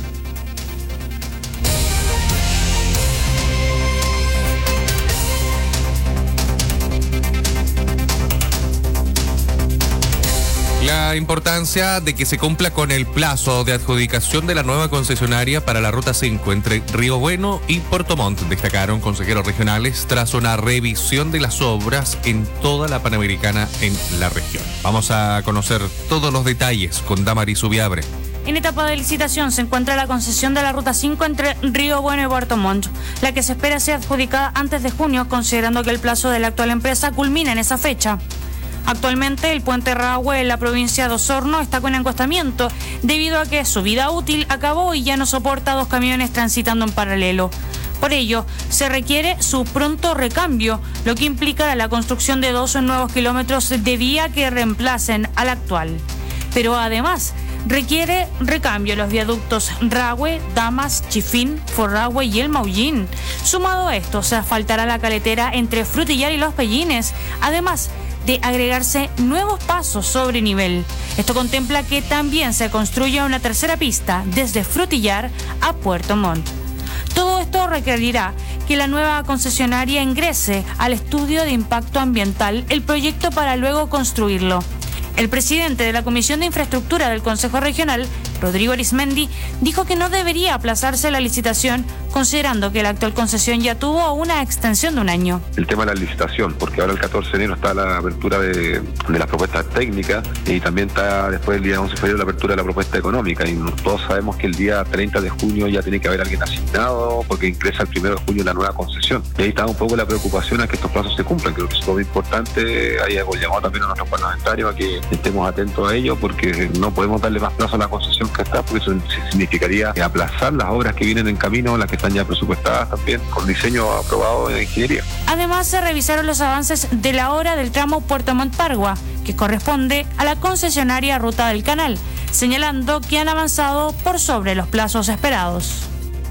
La importancia de que se cumpla con el plazo de adjudicación de la nueva concesionaria para la Ruta cinco entre Río Bueno y Puerto Montt, destacaron consejeros regionales tras una revisión de las obras en toda la Panamericana en la región. Vamos a conocer todos los detalles con Damaris Subiabre. En etapa de licitación se encuentra la concesión de la Ruta cinco entre Río Bueno y Puerto Montt, la que se espera sea adjudicada antes de junio, considerando que el plazo de la actual empresa culmina en esa fecha. Actualmente el puente Rahue en la provincia de Osorno está con encostamiento debido a que su vida útil acabó y ya no soporta dos camiones transitando en paralelo. Por ello, se requiere su pronto recambio, lo que implicará la construcción de dos nuevos kilómetros de vía que reemplacen al actual. Pero además, requiere recambio los viaductos Rahue, Damas, Chifín, Forrahue y El Maullín. Sumado a esto, se asfaltará la caletera entre Frutillar y Los Pellines, además de agregarse nuevos pasos sobre nivel. Esto contempla que también se construya una tercera pista desde Frutillar a Puerto Montt. Todo esto requerirá que la nueva concesionaria ingrese al estudio de impacto ambiental el proyecto para luego construirlo. El presidente de la Comisión de Infraestructura del Consejo Regional, Rodrigo Arismendi, dijo que no debería aplazarse la licitación, considerando que la actual concesión ya tuvo una extensión de un año. El tema de la licitación, porque ahora el catorce de enero está la apertura de, de las propuestas técnicas y también está después el día once de febrero la apertura de la propuesta económica, y todos sabemos que el día treinta de junio ya tiene que haber alguien asignado porque ingresa el primero de junio la nueva concesión. Y ahí está un poco la preocupación a que estos plazos se cumplan. Creo que es todo importante. Ahí hago llamado también a nuestros parlamentarios a que estemos atentos a ello, porque no podemos darle más plazo a la concesión que está, porque eso significaría aplazar las obras que vienen en camino, las que están ya presupuestadas también, con diseño aprobado de ingeniería. Además, se revisaron los avances de la obra del tramo Puerto Montt-Pargua, que corresponde a la concesionaria Ruta del Canal, señalando que han avanzado por sobre los plazos esperados.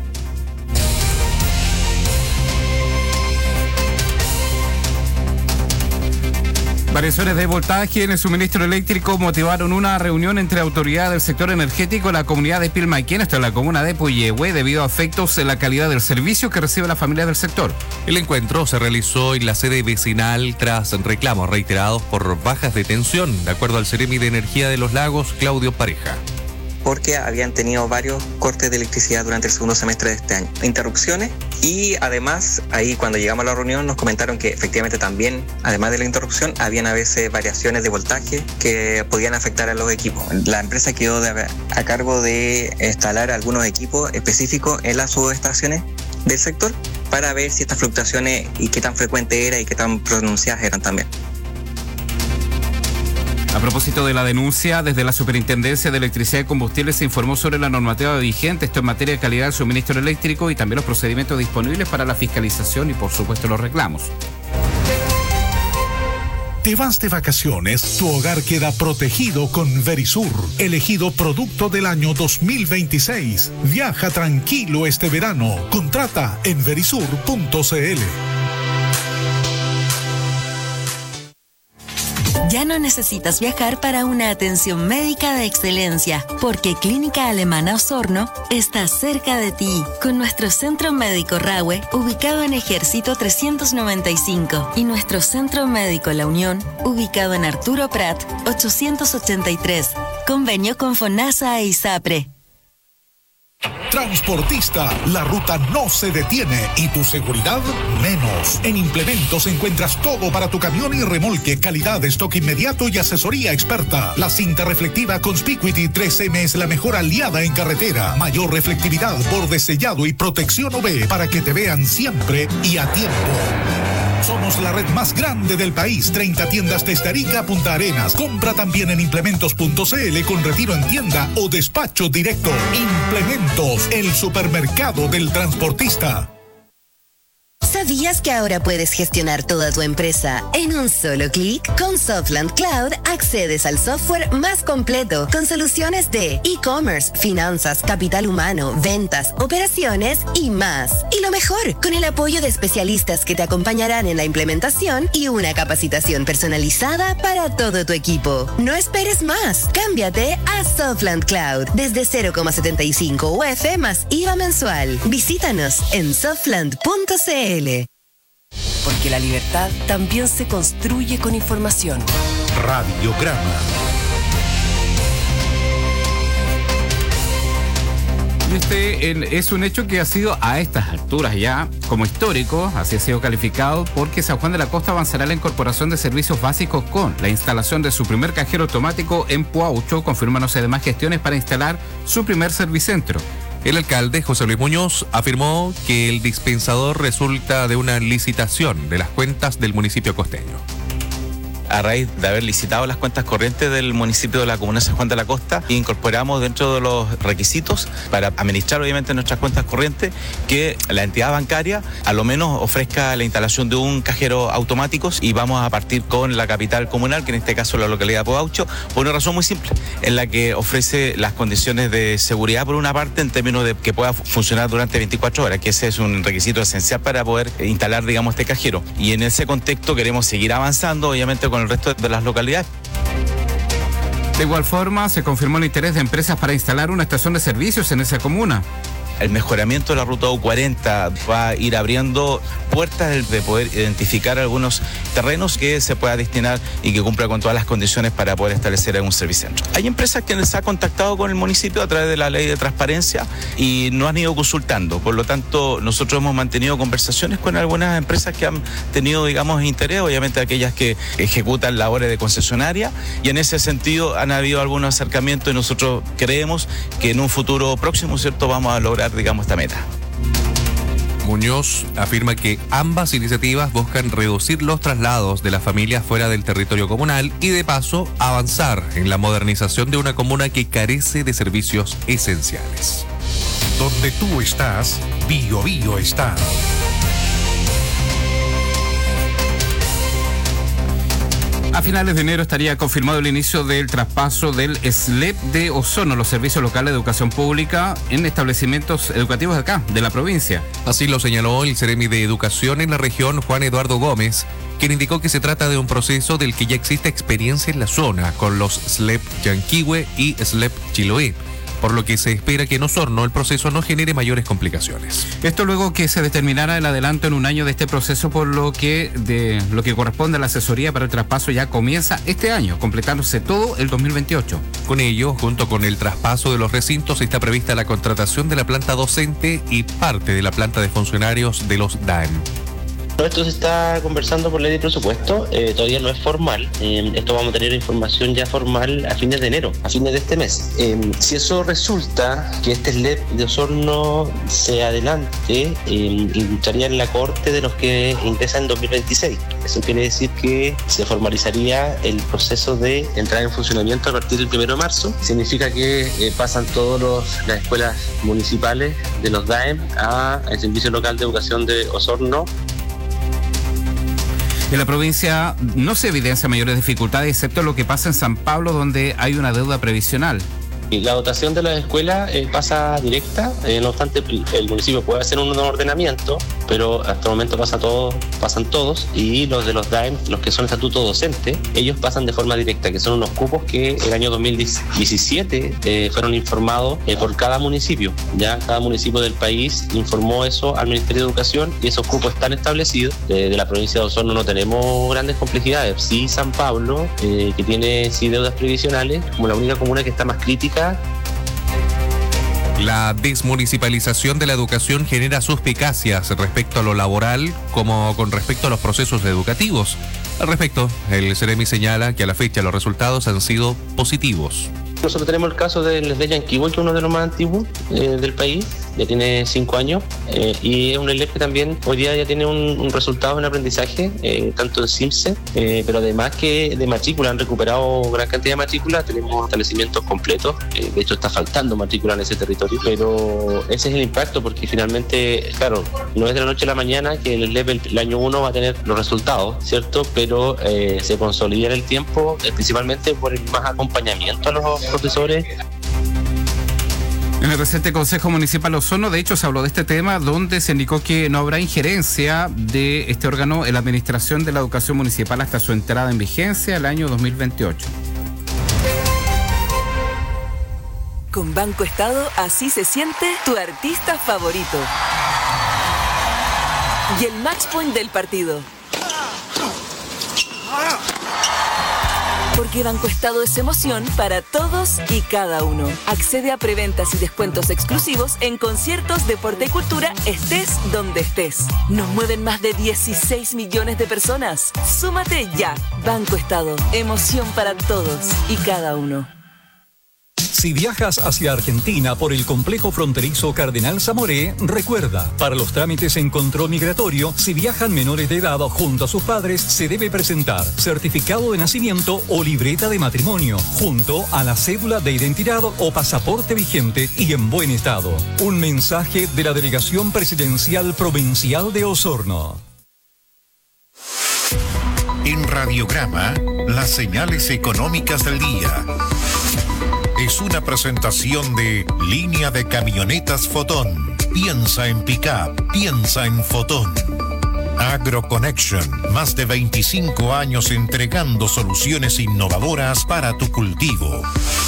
Variaciones de voltaje en el suministro eléctrico motivaron una reunión entre autoridades del sector energético y la comunidad de Pilmaiquén, hasta la comuna de Puyehue, debido a efectos en la calidad del servicio que recibe la familia del sector. El encuentro se realizó en la sede vecinal tras reclamos reiterados por bajas de tensión, de acuerdo al Seremi de Energía de los Lagos, Claudio Pareja. Porque habían tenido varios cortes de electricidad durante el segundo semestre de este año, interrupciones, y además ahí cuando llegamos a la reunión nos comentaron que efectivamente también, además de la interrupción, habían a veces variaciones de voltaje que podían afectar a los equipos. La empresa quedó de, a cargo de instalar algunos equipos específicos en las subestaciones del sector para ver si estas fluctuaciones y qué tan frecuente era y qué tan pronunciadas eran también. A propósito de la denuncia, desde la Superintendencia de Electricidad y Combustibles se informó sobre la normativa vigente, esto en materia de calidad del suministro eléctrico y también los procedimientos disponibles para la fiscalización y, por supuesto, los reclamos. Te vas de vacaciones, tu hogar queda protegido con Verisur, elegido producto del año dos mil veintiséis. Viaja tranquilo este verano. Contrata en verisur punto c l. Ya no necesitas viajar para una atención médica de excelencia, porque Clínica Alemana Osorno está cerca de ti, con nuestro Centro Médico Rahue, ubicado en Ejército trescientos noventa y cinco, y nuestro Centro Médico La Unión, ubicado en Arturo Prat ochocientos ochenta y tres. Convenio con FONASA e ISAPRE. Transportista, la ruta no se detiene y tu seguridad menos. En Implementos encuentras todo para tu camión y remolque, calidad, stock inmediato y asesoría experta. La cinta reflectiva Conspicuity tres eme es la mejor aliada en carretera. Mayor reflectividad, borde sellado y protección U V para que te vean siempre y a tiempo. Somos la red más grande del país, treinta tiendas desde Arica a Punta Arenas. Compra también en implementos punto c l con retiro en tienda o despacho directo. Implementos, el supermercado del transportista. ¿Sabías que ahora puedes gestionar toda tu empresa en un solo clic? Con Softland Cloud accedes al software más completo con soluciones de e-commerce, finanzas, capital humano, ventas, operaciones y más. Y lo mejor, con el apoyo de especialistas que te acompañarán en la implementación y una capacitación personalizada para todo tu equipo. No esperes más. Cámbiate a Softland Cloud desde cero coma setenta y cinco U F más I V A mensual. Visítanos en softland punto c l. Porque la libertad también se construye con información. Radiograma. Este es un hecho que ha sido a estas alturas ya como histórico, así ha sido calificado, porque San Juan de la Costa avanzará la incorporación de servicios básicos con la instalación de su primer cajero automático en Puaucho, confirmándose además gestiones para instalar su primer servicentro. El alcalde, José Luis Muñoz, afirmó que el dispensador resulta de una licitación de las cuentas del municipio costeño. A raíz de haber licitado las cuentas corrientes del municipio de la comuna de San Juan de la Costa, incorporamos dentro de los requisitos para administrar obviamente nuestras cuentas corrientes que la entidad bancaria a lo menos ofrezca la instalación de un cajero automático, y vamos a partir con la capital comunal, que en este caso es la localidad de Puaucho, por una razón muy simple, en la que ofrece las condiciones de seguridad por una parte en términos de que pueda funcionar durante veinticuatro horas, que ese es un requisito esencial para poder instalar, digamos, este cajero. Y en ese contexto queremos seguir avanzando, obviamente, con el resto de las localidades. De igual forma, se confirmó el interés de empresas para instalar una estación de servicios en esa comuna. El mejoramiento de la ruta U cuarenta va a ir abriendo puertas de poder identificar algunos terrenos que se pueda destinar y que cumpla con todas las condiciones para poder establecer un servicentro. Hay empresas que se han contactado con el municipio a través de la ley de transparencia y no han ido consultando. Por lo tanto, nosotros hemos mantenido conversaciones con algunas empresas que han tenido, digamos, interés, obviamente aquellas que ejecutan labores de concesionaria, y en ese sentido han habido algunos acercamientos y nosotros creemos que en un futuro próximo, ¿cierto?, vamos a lograr, digamos, esta meta. Muñoz afirma que ambas iniciativas buscan reducir los traslados de las familias fuera del territorio comunal y, de paso, avanzar en la modernización de una comuna que carece de servicios esenciales. Donde tú estás, Bio Bio está. A finales de enero estaría confirmado el inicio del traspaso del S L E P de Osorno, los servicios locales de educación pública, en establecimientos educativos de acá, de la provincia. Así lo señaló el Seremi de Educación en la región, Juan Eduardo Gómez, quien indicó que se trata de un proceso del que ya existe experiencia en la zona con los S L E P Yanquihue y S L E P Chiloé, por lo que se espera que en Osorno el proceso no genere mayores complicaciones. Esto luego que se determinara el adelanto en un año de este proceso, por lo que de lo que corresponde a la asesoría para el traspaso ya comienza este año, completándose todo el dos mil veintiocho. Con ello, junto con el traspaso de los recintos, está prevista la contratación de la planta docente y parte de la planta de funcionarios de los D A E M. Esto se está conversando por ley de presupuesto, eh, todavía no es formal. Eh, esto vamos a tener información ya formal a fines de enero, a fines de este mes. Eh, si eso resulta que este S L E P de Osorno se adelante, eh, entraría en la corte de los que ingresan en dos mil veintiséis. Eso quiere decir que se formalizaría el proceso de entrar en funcionamiento a partir del primero de marzo. Significa que eh, pasan todas las escuelas municipales de los D A E M al Servicio Local de Educación de Osorno. En la provincia no se evidencia mayores dificultades, excepto lo que pasa en San Pablo, donde hay una deuda previsional. La dotación de las escuelas eh, pasa directa, eh, no obstante el municipio puede hacer un ordenamiento, pero hasta el momento pasa todo, pasan todos, y los de los D A E M, los que son estatuto docente, ellos pasan de forma directa, que son unos cupos que el año dos mil diecisiete eh, fueron informados eh, por cada municipio. Ya cada municipio del país informó eso al Ministerio de Educación y esos cupos están establecidos. De, de la provincia de Osorno no tenemos grandes complejidades. Sí, San Pablo, eh, que tiene sí deudas previsionales, como la única comuna que está más crítica. La desmunicipalización de la educación genera suspicacias respecto a lo laboral como con respecto a los procesos educativos. Al respecto, el Ceremi señala que a la fecha los resultados han sido positivos. Nosotros tenemos el caso del de Yanquibo, que es uno de los más antiguos eh, del país, ya tiene cinco años, eh, y es un E L E P que también hoy día ya tiene un, un resultado en aprendizaje, eh, tanto en CIMSE, eh, pero además que de matrícula, han recuperado gran cantidad de matrícula, tenemos establecimientos completos, eh, de hecho está faltando matrícula en ese territorio, pero ese es el impacto, porque finalmente, claro, no es de la noche a la mañana que el E L E P el, el año uno va a tener los resultados, ¿cierto? Pero eh, se consolida en el tiempo, eh, principalmente por el más acompañamiento a los profesores. En el reciente Consejo Municipal Osorno, de hecho, se habló de este tema, donde se indicó que no habrá injerencia de este órgano en la administración de la educación municipal hasta su entrada en vigencia el año dos mil veintiocho. Con Banco Estado, así se siente tu artista favorito. Y el match point del partido. Porque Banco Estado es emoción para todos y cada uno. Accede a preventas y descuentos exclusivos en conciertos, deporte y cultura, estés donde estés. Nos mueven más de dieciséis millones de personas. Súmate ya. Banco Estado, emoción para todos y cada uno. Si viajas hacia Argentina por el complejo fronterizo Cardenal Zamoré, recuerda, para los trámites en control migratorio, si viajan menores de edad junto a sus padres, se debe presentar certificado de nacimiento o libreta de matrimonio, junto a la cédula de identidad o pasaporte vigente y en buen estado. Un mensaje de la Delegación Presidencial Provincial de Osorno. En Radiograma, las señales económicas del día. Es una presentación de Línea de Camionetas Fotón. Piensa en pick-up, piensa en Fotón. AgroConnection, más de veinticinco años entregando soluciones innovadoras para tu cultivo.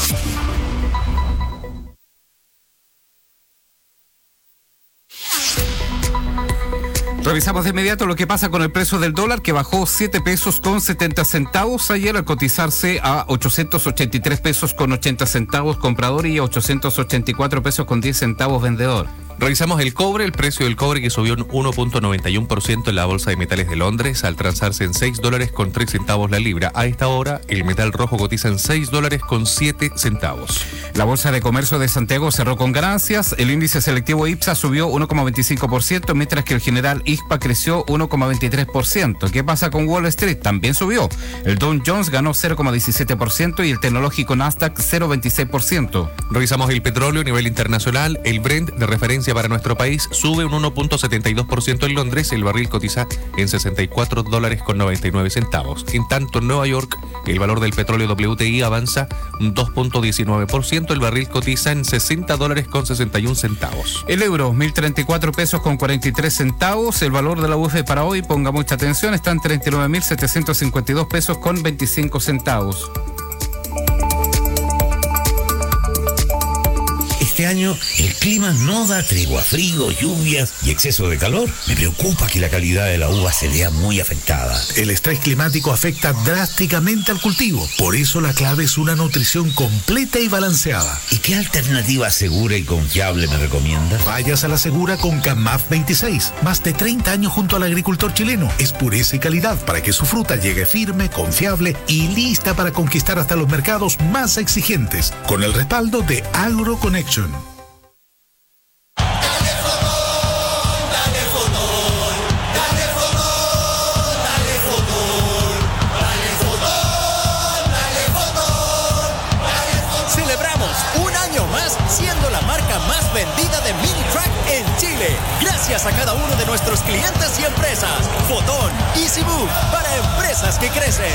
Revisamos de inmediato lo que pasa con el precio del dólar, que bajó siete pesos con setenta centavos ayer al cotizarse a ochocientos ochenta y tres pesos con ochenta centavos comprador y ochocientos ochenta y cuatro pesos con diez centavos vendedor. Revisamos el cobre, el precio del cobre que subió un uno punto noventa y uno por ciento en la Bolsa de Metales de Londres al transarse en seis dólares con tres centavos la libra. A esta hora, el metal rojo cotiza en seis dólares con siete centavos. La Bolsa de Comercio de Santiago cerró con ganancias. El índice selectivo IPSA subió uno coma veinticinco por ciento, mientras que el general I C P A creció uno coma veintitrés por ciento. ¿Qué pasa con Wall Street? También subió. El Dow Jones ganó cero coma diecisiete por ciento y el tecnológico Nasdaq cero coma veintiséis por ciento. Revisamos el petróleo a nivel internacional. El Brent, de referencia para nuestro país, sube un uno punto setenta y dos por ciento en Londres. El barril cotiza en sesenta y cuatro dólares con noventa y nueve centavos. En tanto, en Nueva York, el valor del petróleo W T I avanza un dos punto diecinueve por ciento. El barril cotiza en sesenta dólares con sesenta y un centavos. El euro, mil treinta y cuatro pesos con cuarenta y tres centavos. El valor de la U F para hoy, ponga mucha atención, está en treinta y nueve mil setecientos cincuenta y dos pesos con veinticinco centavos. Este año el clima no da tregua, frío, lluvias y exceso de calor. Me preocupa que la calidad de la uva se vea muy afectada. El estrés climático afecta drásticamente al cultivo. Por eso la clave es una nutrición completa y balanceada. ¿Y qué alternativa segura y confiable me recomienda? Vayas a la segura con CAMAF veintiséis. Más de treinta años junto al agricultor chileno. Es pureza y calidad para que su fruta llegue firme, confiable y lista para conquistar hasta los mercados más exigentes. Con el respaldo de AgroConnection. Siendo la marca más vendida de mini truck en Chile, gracias a cada uno de nuestros clientes y empresas. Fotón, Easy Move, para empresas que crecen.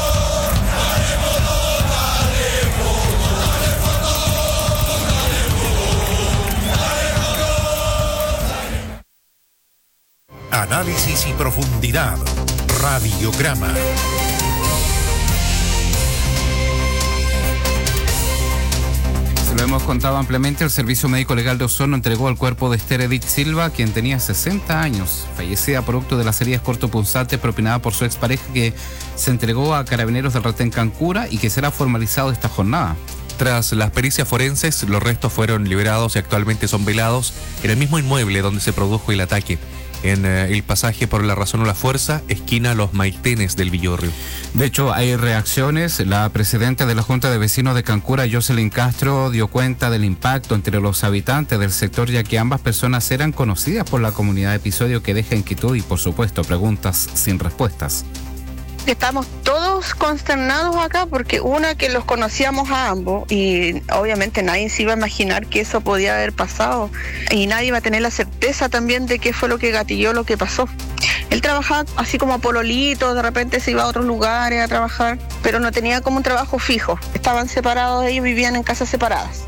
Análisis y profundidad. Radiograma. Lo hemos contado ampliamente, el Servicio Médico Legal de Osorno entregó al cuerpo de Esther Edith Silva, quien tenía sesenta años, fallecida producto de las heridas cortopunzantes propinadas por su expareja, que se entregó a Carabineros del Retén Cancura y que será formalizado esta jornada. Tras las pericias forenses, los restos fueron liberados y actualmente son velados en el mismo inmueble donde se produjo el ataque, en eh, el pasaje por la Razón o la Fuerza, esquina Los Maitenes del Villorrio. De hecho, hay reacciones. La presidenta de la Junta de Vecinos de Cancura, Jocelyn Castro, dio cuenta del impacto entre los habitantes del sector, ya que ambas personas eran conocidas por la comunidad, episodio que deja inquietud y, por supuesto, preguntas sin respuestas. Estamos todos consternados acá porque una, que los conocíamos a ambos y obviamente nadie se iba a imaginar que eso podía haber pasado y nadie iba a tener la certeza también de qué fue lo que gatilló lo que pasó. Él trabajaba así como a pololito, de repente se iba a otros lugares a trabajar, pero no tenía como un trabajo fijo. Estaban separados, ellos vivían en casas separadas.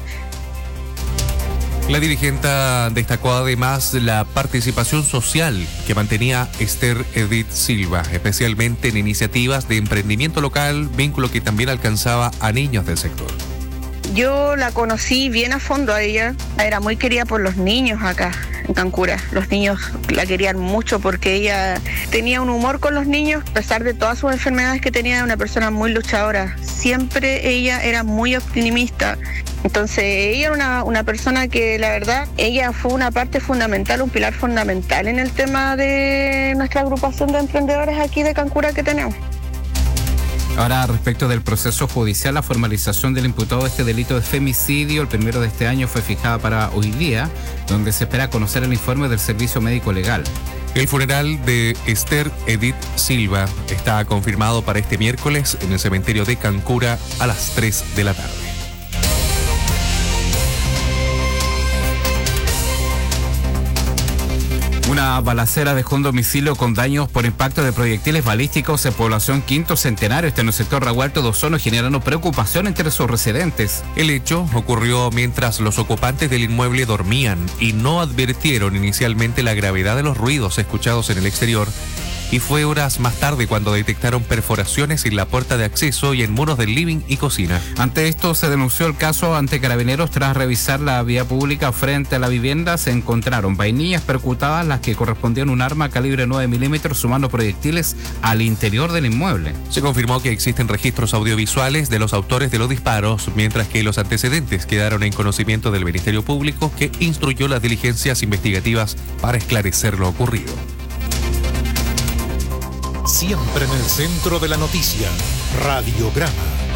La dirigente destacó además la participación social que mantenía Esther Edith Silva, especialmente en iniciativas de emprendimiento local, vínculo que también alcanzaba a niños del sector. Yo la conocí bien a fondo a ella, era muy querida por los niños acá en Cancura. Los niños la querían mucho porque ella tenía un humor con los niños, a pesar de todas sus enfermedades que tenía, era una persona muy luchadora. Siempre ella era muy optimista. Entonces ella era una, una persona que la verdad, ella fue una parte fundamental, un pilar fundamental en el tema de nuestra agrupación de emprendedores aquí de Cancura que tenemos. Ahora, respecto del proceso judicial, la formalización del imputado de este delito de femicidio, el primero de este año, fue fijada para hoy día, donde se espera conocer el informe del Servicio Médico Legal. El funeral de Esther Edith Silva está confirmado para este miércoles en el cementerio de Cancura a las tres de la tarde. Una balacera dejó un domicilio con daños por impacto de proyectiles balísticos en población Quinto Centenario, este en el sector Ragualto de Osorno, generando preocupación entre sus residentes. El hecho ocurrió mientras los ocupantes del inmueble dormían y no advirtieron inicialmente la gravedad de los ruidos escuchados en el exterior, y fue horas más tarde cuando detectaron perforaciones en la puerta de acceso y en muros del living y cocina. Ante esto se denunció el caso ante Carabineros. Tras revisar la vía pública frente a la vivienda se encontraron vainillas percutadas, las que correspondían a un arma calibre nueve milímetros, sumando proyectiles al interior del inmueble. Se confirmó que existen registros audiovisuales de los autores de los disparos, mientras que los antecedentes quedaron en conocimiento del Ministerio Público, que instruyó las diligencias investigativas para esclarecer lo ocurrido. Siempre en el centro de la noticia, Radiograma.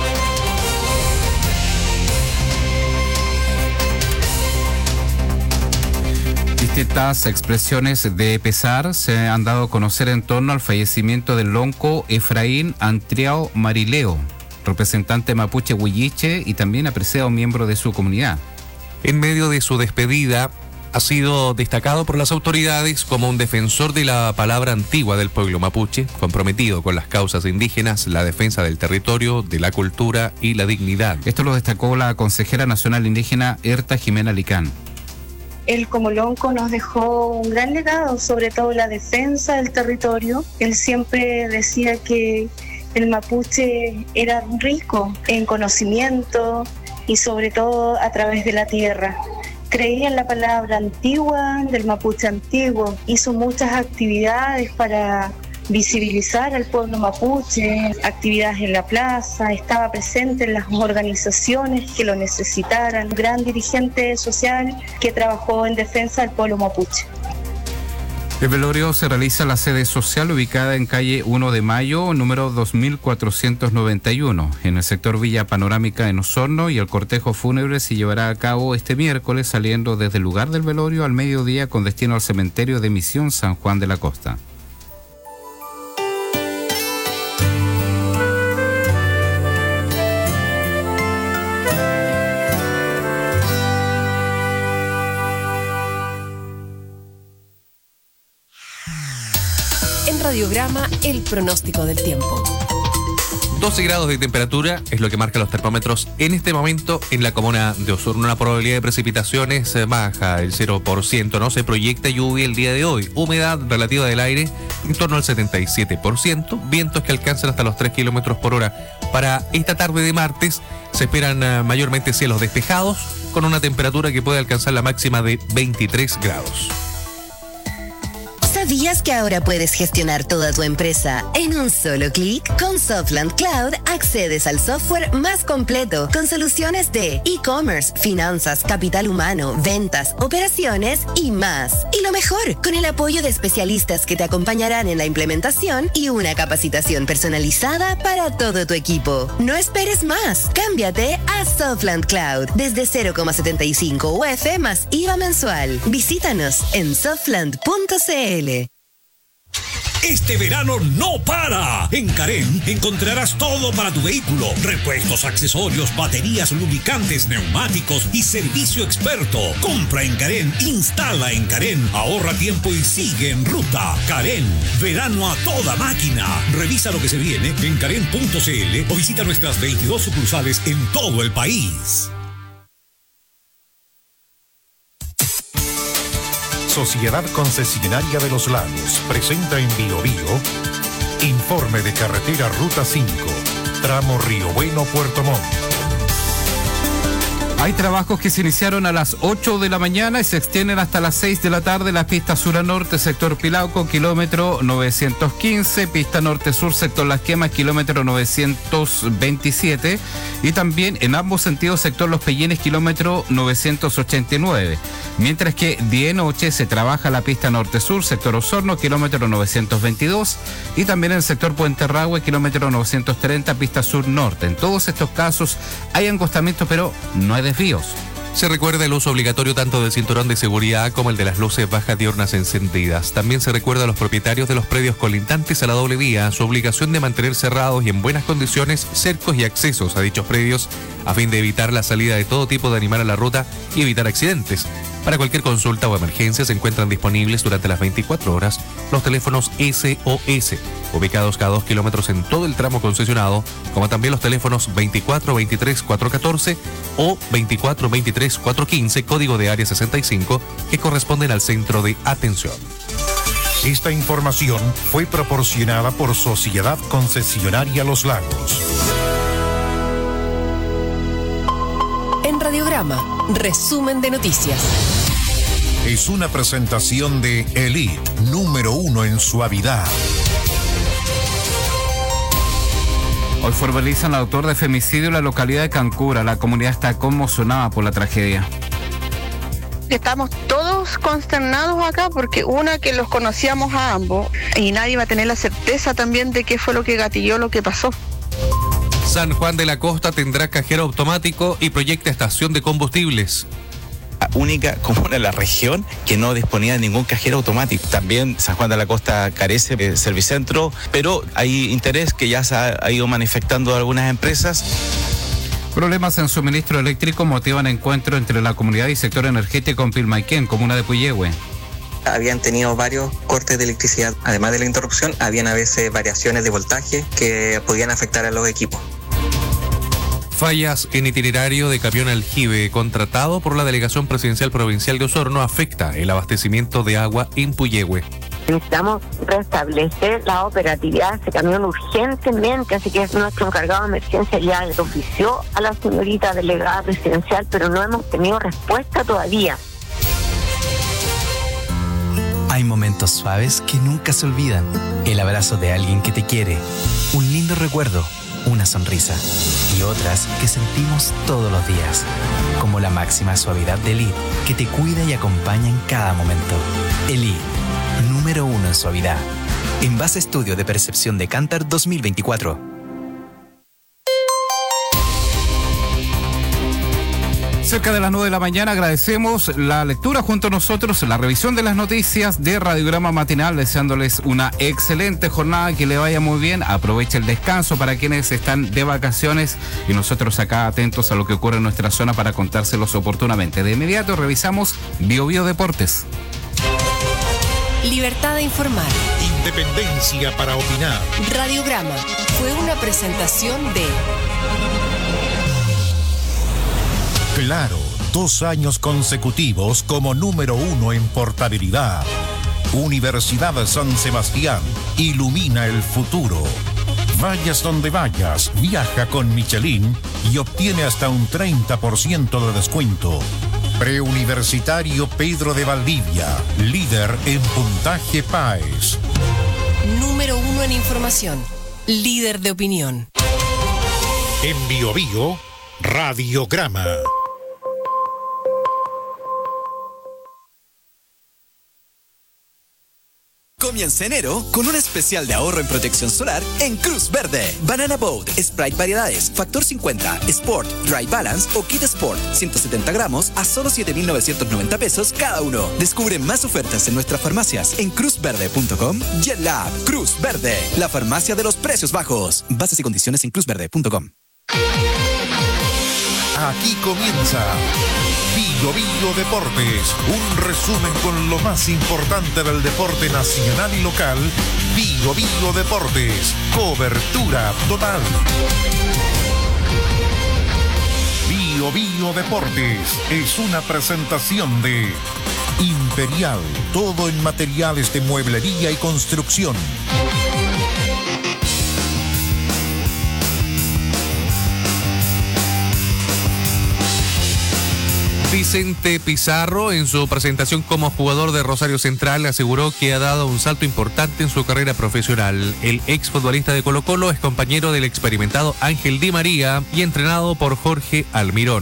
Distintas expresiones de pesar se han dado a conocer en torno al fallecimiento del lonco Efraín Antriao Marileo, representante mapuche huilliche y también apreciado miembro de su comunidad. En medio de su despedida, ha sido destacado por las autoridades como un defensor de la palabra antigua del pueblo mapuche, comprometido con las causas indígenas, la defensa del territorio, de la cultura y la dignidad. Esto lo destacó la consejera nacional indígena Erta Jimena Licán. Él como lonco nos dejó un gran legado, sobre todo la defensa del territorio. Él siempre decía que el mapuche era rico en conocimiento y sobre todo a través de la tierra. Creía en la palabra antigua, del mapuche antiguo. Hizo muchas actividades para visibilizar al pueblo mapuche, actividades en la plaza, estaba presente en las organizaciones que lo necesitaran. Un gran dirigente social que trabajó en defensa del pueblo mapuche. El velorio se realiza en la sede social ubicada en calle uno de mayo, número dos mil cuatrocientos noventa y uno, en el sector Villa Panorámica en Osorno, y el cortejo fúnebre se llevará a cabo este miércoles saliendo desde el lugar del velorio al mediodía con destino al cementerio de Misión San Juan de la Costa. Radiograma, el pronóstico del tiempo. doce grados de temperatura es lo que marcan los termómetros en este momento en la comuna de Osorno. Una probabilidad de precipitaciones baja, el cero por ciento. No se proyecta lluvia el día de hoy. Humedad relativa del aire en torno al setenta y siete por ciento. Vientos que alcanzan hasta los tres kilómetros por hora. Para esta tarde de martes se esperan uh, mayormente cielos despejados con una temperatura que puede alcanzar la máxima de veintitrés grados. ¿Sabías que ahora puedes gestionar toda tu empresa en un solo clic? Con Softland Cloud accedes al software más completo con soluciones de e-commerce, finanzas, capital humano, ventas, operaciones y más. Y lo mejor, con el apoyo de especialistas que te acompañarán en la implementación y una capacitación personalizada para todo tu equipo. No esperes más. Cámbiate a Softland Cloud desde cero coma setenta y cinco U F más I V A mensual. Visítanos en softland punto c l. Este verano no para. En Carén encontrarás todo para tu vehículo: repuestos, accesorios, baterías, lubricantes, neumáticos y servicio experto. Compra en Carén, instala en Carén, ahorra tiempo y sigue en ruta. Carén, verano a toda máquina. Revisa lo que se viene en carén punto c l o visita nuestras veintidós sucursales en todo el país. Sociedad Concesionaria de los Lagos presenta en Bio Bio informe de carretera Ruta cinco, tramo Río Bueno, Puerto Montt. Hay trabajos que se iniciaron a las ocho de la mañana y se extienden hasta las seis de la tarde. La pista sur a norte, sector Pilauco, kilómetro novecientos quince. Pista norte-sur, sector Las Quemas, kilómetro novecientos veintisiete. Y también en ambos sentidos, sector Los Pellines, kilómetro novecientos ochenta y nueve. Mientras que día y noche se trabaja la pista norte-sur, sector Osorno, kilómetro novecientos veintidós. Y también en el sector Puente Rahue, kilómetro novecientos treinta, pista sur-norte. En todos estos casos hay encostamientos, pero no hay desvíos. Se recuerda el uso obligatorio tanto del cinturón de seguridad como el de las luces bajas diurnas encendidas. También se recuerda a los propietarios de los predios colindantes a la doble vía su obligación de mantener cerrados y en buenas condiciones cercos y accesos a dichos predios a fin de evitar la salida de todo tipo de animal a la ruta y evitar accidentes. Para cualquier consulta o emergencia se encuentran disponibles durante las veinticuatro horas los teléfonos S O S, ubicados cada dos kilómetros en todo el tramo concesionado, como también los teléfonos veinticuatro veintitrés cuatrocientos catorce o veinticuatro veintitrés cuatrocientos quince, código de área sesenta y cinco, que corresponden al centro de atención. Esta información fue proporcionada por Sociedad Concesionaria Los Lagos. En Radiograma, resumen de noticias. Es una presentación de Elite, número uno en suavidad. Hoy formalizan al autor de femicidio en la localidad de Cancura. La comunidad está conmocionada por la tragedia. Estamos todos consternados acá porque una, que los conocíamos a ambos y nadie va a tener la certeza también de qué fue lo que gatilló lo que pasó. San Juan de la Costa tendrá cajero automático y proyecta estación de combustibles. Única comuna en la región que no disponía de ningún cajero automático. También San Juan de la Costa carece de servicentro, pero hay interés que ya se ha, ha ido manifestando algunas empresas. Problemas en suministro eléctrico motivan encuentro entre la comunidad y sector energético en Pilmaiquén, comuna de Puyehue. Habían tenido varios cortes de electricidad. Además de la interrupción, habían a veces variaciones de voltaje que podían afectar a los equipos. Fallas en itinerario de camión aljibe contratado por la Delegación Presidencial Provincial de Osorno afecta el abastecimiento de agua en Puyehue. Necesitamos restablecer la operatividad de ese camión urgentemente, así que nuestro encargado de emergencia ya le ofició a la señorita delegada presidencial, pero no hemos tenido respuesta todavía. Hay momentos suaves que nunca se olvidan. El abrazo de alguien que te quiere, un lindo recuerdo, una sonrisa, y otras que sentimos todos los días, como la máxima suavidad de Elite, que te cuida y acompaña en cada momento. Elite, número uno en suavidad. En base a estudio de percepción de Kantar dos mil veinticuatro. Cerca de las nueve de la mañana agradecemos la lectura junto a nosotros, la revisión de las noticias de Radiograma Matinal, deseándoles una excelente jornada, que le vaya muy bien, aproveche el descanso para quienes están de vacaciones y nosotros acá atentos a lo que ocurre en nuestra zona para contárselos oportunamente. De inmediato revisamos Bio Bio Deportes. Libertad de informar. Independencia para opinar. Radiograma fue una presentación de... Claro, dos años consecutivos como número uno en portabilidad. Universidad de San Sebastián, ilumina el futuro. Vayas donde vayas, viaja con Michelin y obtiene hasta un treinta por ciento de descuento. Preuniversitario Pedro de Valdivia, líder en puntaje PAES. Número uno en información, líder de opinión. En Bio Bio, Radiograma. Comienza enero con un especial de ahorro en protección solar en Cruz Verde. Banana Boat, Sprite variedades, Factor cincuenta, Sport, Dry Balance o Kit Sport, ciento setenta gramos a solo siete mil novecientos noventa pesos cada uno. Descubre más ofertas en nuestras farmacias en cruz verde punto com y en la app Cruz Verde, la farmacia de los precios bajos. Bases y condiciones en cruz verde punto com. Aquí comienza Bio Bio Deportes, un resumen con lo más importante del deporte nacional y local. Bio Bio Deportes, cobertura total. Bio Bio Deportes es una presentación de Imperial, todo en materiales de mueblería y construcción. Vicente Pizarro, en su presentación como jugador de Rosario Central, aseguró que ha dado un salto importante en su carrera profesional. El exfutbolista de Colo-Colo es compañero del experimentado Ángel Di María y entrenado por Jorge Almirón.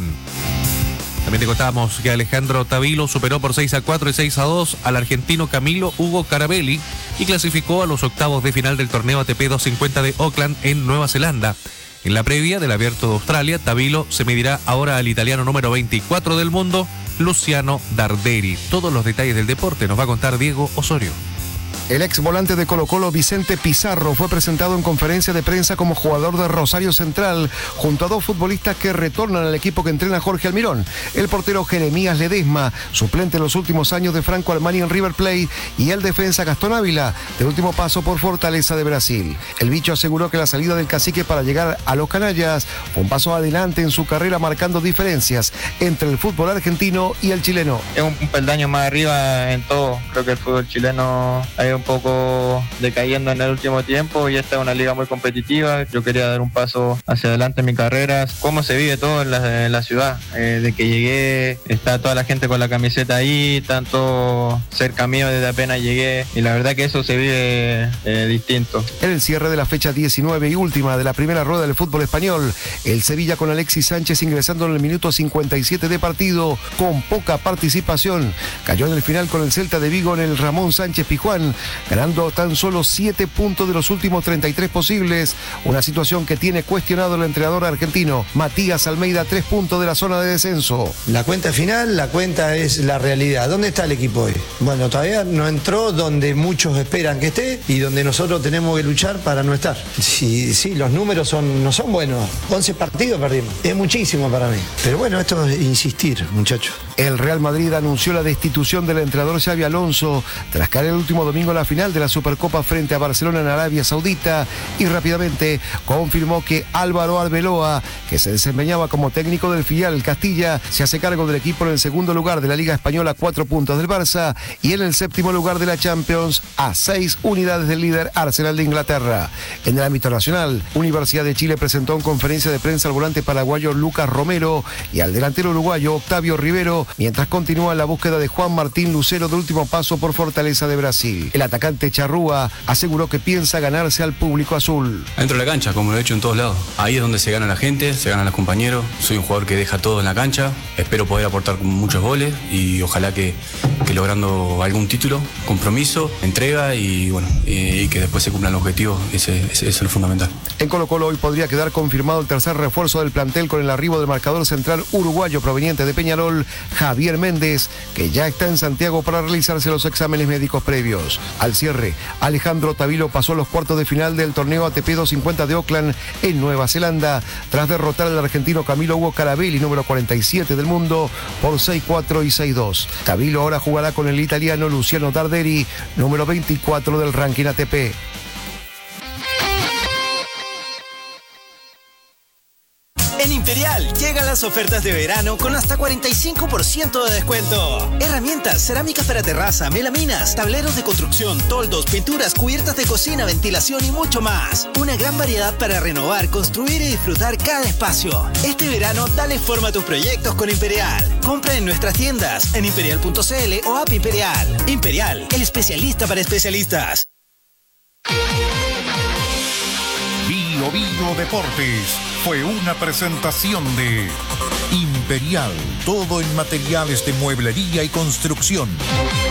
También te contábamos que Alejandro Tavilo superó por seis a cuatro y seis a dos al argentino Camilo Hugo Carabelli y clasificó a los octavos de final del torneo A T P doscientos cincuenta de Auckland en Nueva Zelanda. En la previa del Abierto de Australia, Tavilo se medirá ahora al italiano número veinticuatro del mundo, Luciano Darderi. Todos los detalles del deporte nos va a contar Diego Osorio. El ex volante de Colo-Colo, Vicente Pizarro, fue presentado en conferencia de prensa como jugador de Rosario Central, junto a dos futbolistas que retornan al equipo que entrena Jorge Almirón. El portero Jeremías Ledesma, suplente en los últimos años de Franco Armani en River Plate, y el defensa Gastón Ávila, de último paso por Fortaleza de Brasil. El bicho aseguró que la salida del cacique para llegar a los canallas fue un paso adelante en su carrera, marcando diferencias entre el fútbol argentino y el chileno. Es un peldaño más arriba en todo. Creo que el fútbol chileno hay un poco decayendo en el último tiempo y esta es una liga muy competitiva. Yo quería dar un paso hacia adelante en mi carrera. Cómo se vive todo en la, en la ciudad. Eh, de que llegué, está toda la gente con la camiseta ahí, tanto cerca mío desde apenas llegué, y la verdad que eso se vive eh, distinto. En el cierre de la fecha diecinueve y última de la primera rueda del fútbol español, el Sevilla con Alexis Sánchez ingresando en el minuto cincuenta y siete de partido con poca participación. Cayó en el final con el Celta de Vigo en el Ramón Sánchez Pizjuán, ganando tan solo siete puntos de los últimos treinta y tres posibles, una situación que tiene cuestionado el entrenador argentino Matías Almeida, tres puntos de la zona de descenso. La cuenta final, la cuenta es la realidad. ¿Dónde está el equipo hoy? Bueno, todavía no entró donde muchos esperan que esté y donde nosotros tenemos que luchar para no estar. Sí, sí, los números son, no son buenos. once partidos perdimos. Es muchísimo para mí. Pero bueno, esto es insistir, muchachos. El Real Madrid anunció la destitución del entrenador Xabi Alonso tras caer el último domingo en la final de la Supercopa frente a Barcelona en Arabia Saudita, y rápidamente confirmó que Álvaro Arbeloa, que se desempeñaba como técnico del filial Castilla, se hace cargo del equipo en el segundo lugar de la Liga Española a cuatro puntos del Barça y en el séptimo lugar de la Champions a seis unidades del líder Arsenal de Inglaterra. En el ámbito nacional, Universidad de Chile presentó en conferencia de prensa al volante paraguayo Lucas Romero y al delantero uruguayo Octavio Rivero, mientras continúa la búsqueda de Juan Martín Lucero de último paso por Fortaleza de Brasil. El atacante Charrúa aseguró que piensa ganarse al público azul. Dentro de la cancha, como lo he hecho en todos lados. Ahí es donde se gana la gente, se ganan los compañeros. Soy un jugador que deja todo en la cancha. Espero poder aportar muchos goles y ojalá que, que logrando algún título, compromiso, entrega y bueno, y, y que después se cumplan los objetivos. Ese, ese, ese es lo fundamental. En Colo-Colo hoy podría quedar confirmado el tercer refuerzo del plantel con el arribo del marcador central uruguayo proveniente de Peñarol, Javier Méndez, que ya está en Santiago para realizarse los exámenes médicos previos. Al cierre, Alejandro Tavilo pasó a los cuartos de final del torneo A T P doscientos cincuenta de Auckland en Nueva Zelanda, tras derrotar al argentino Camilo Hugo Carabelli, número cuarenta y siete del mundo, por seis cuatro y seis dos. Tavilo ahora jugará con el italiano Luciano Darderi, número veinticuatro del ranking A T P. En Imperial llegan las ofertas de verano con hasta cuarenta y cinco por ciento de descuento. Herramientas, cerámicas para terraza, melaminas, tableros de construcción, toldos, pinturas, cubiertas de cocina, ventilación y mucho más. Una gran variedad para renovar, construir y disfrutar cada espacio. Este verano dale forma a tus proyectos con Imperial. Compra en nuestras tiendas, en imperial punto c l o app Imperial. Imperial, el especialista para especialistas. Bio Bio Deportes fue una presentación de Imperial, todo en materiales de mueblería y construcción.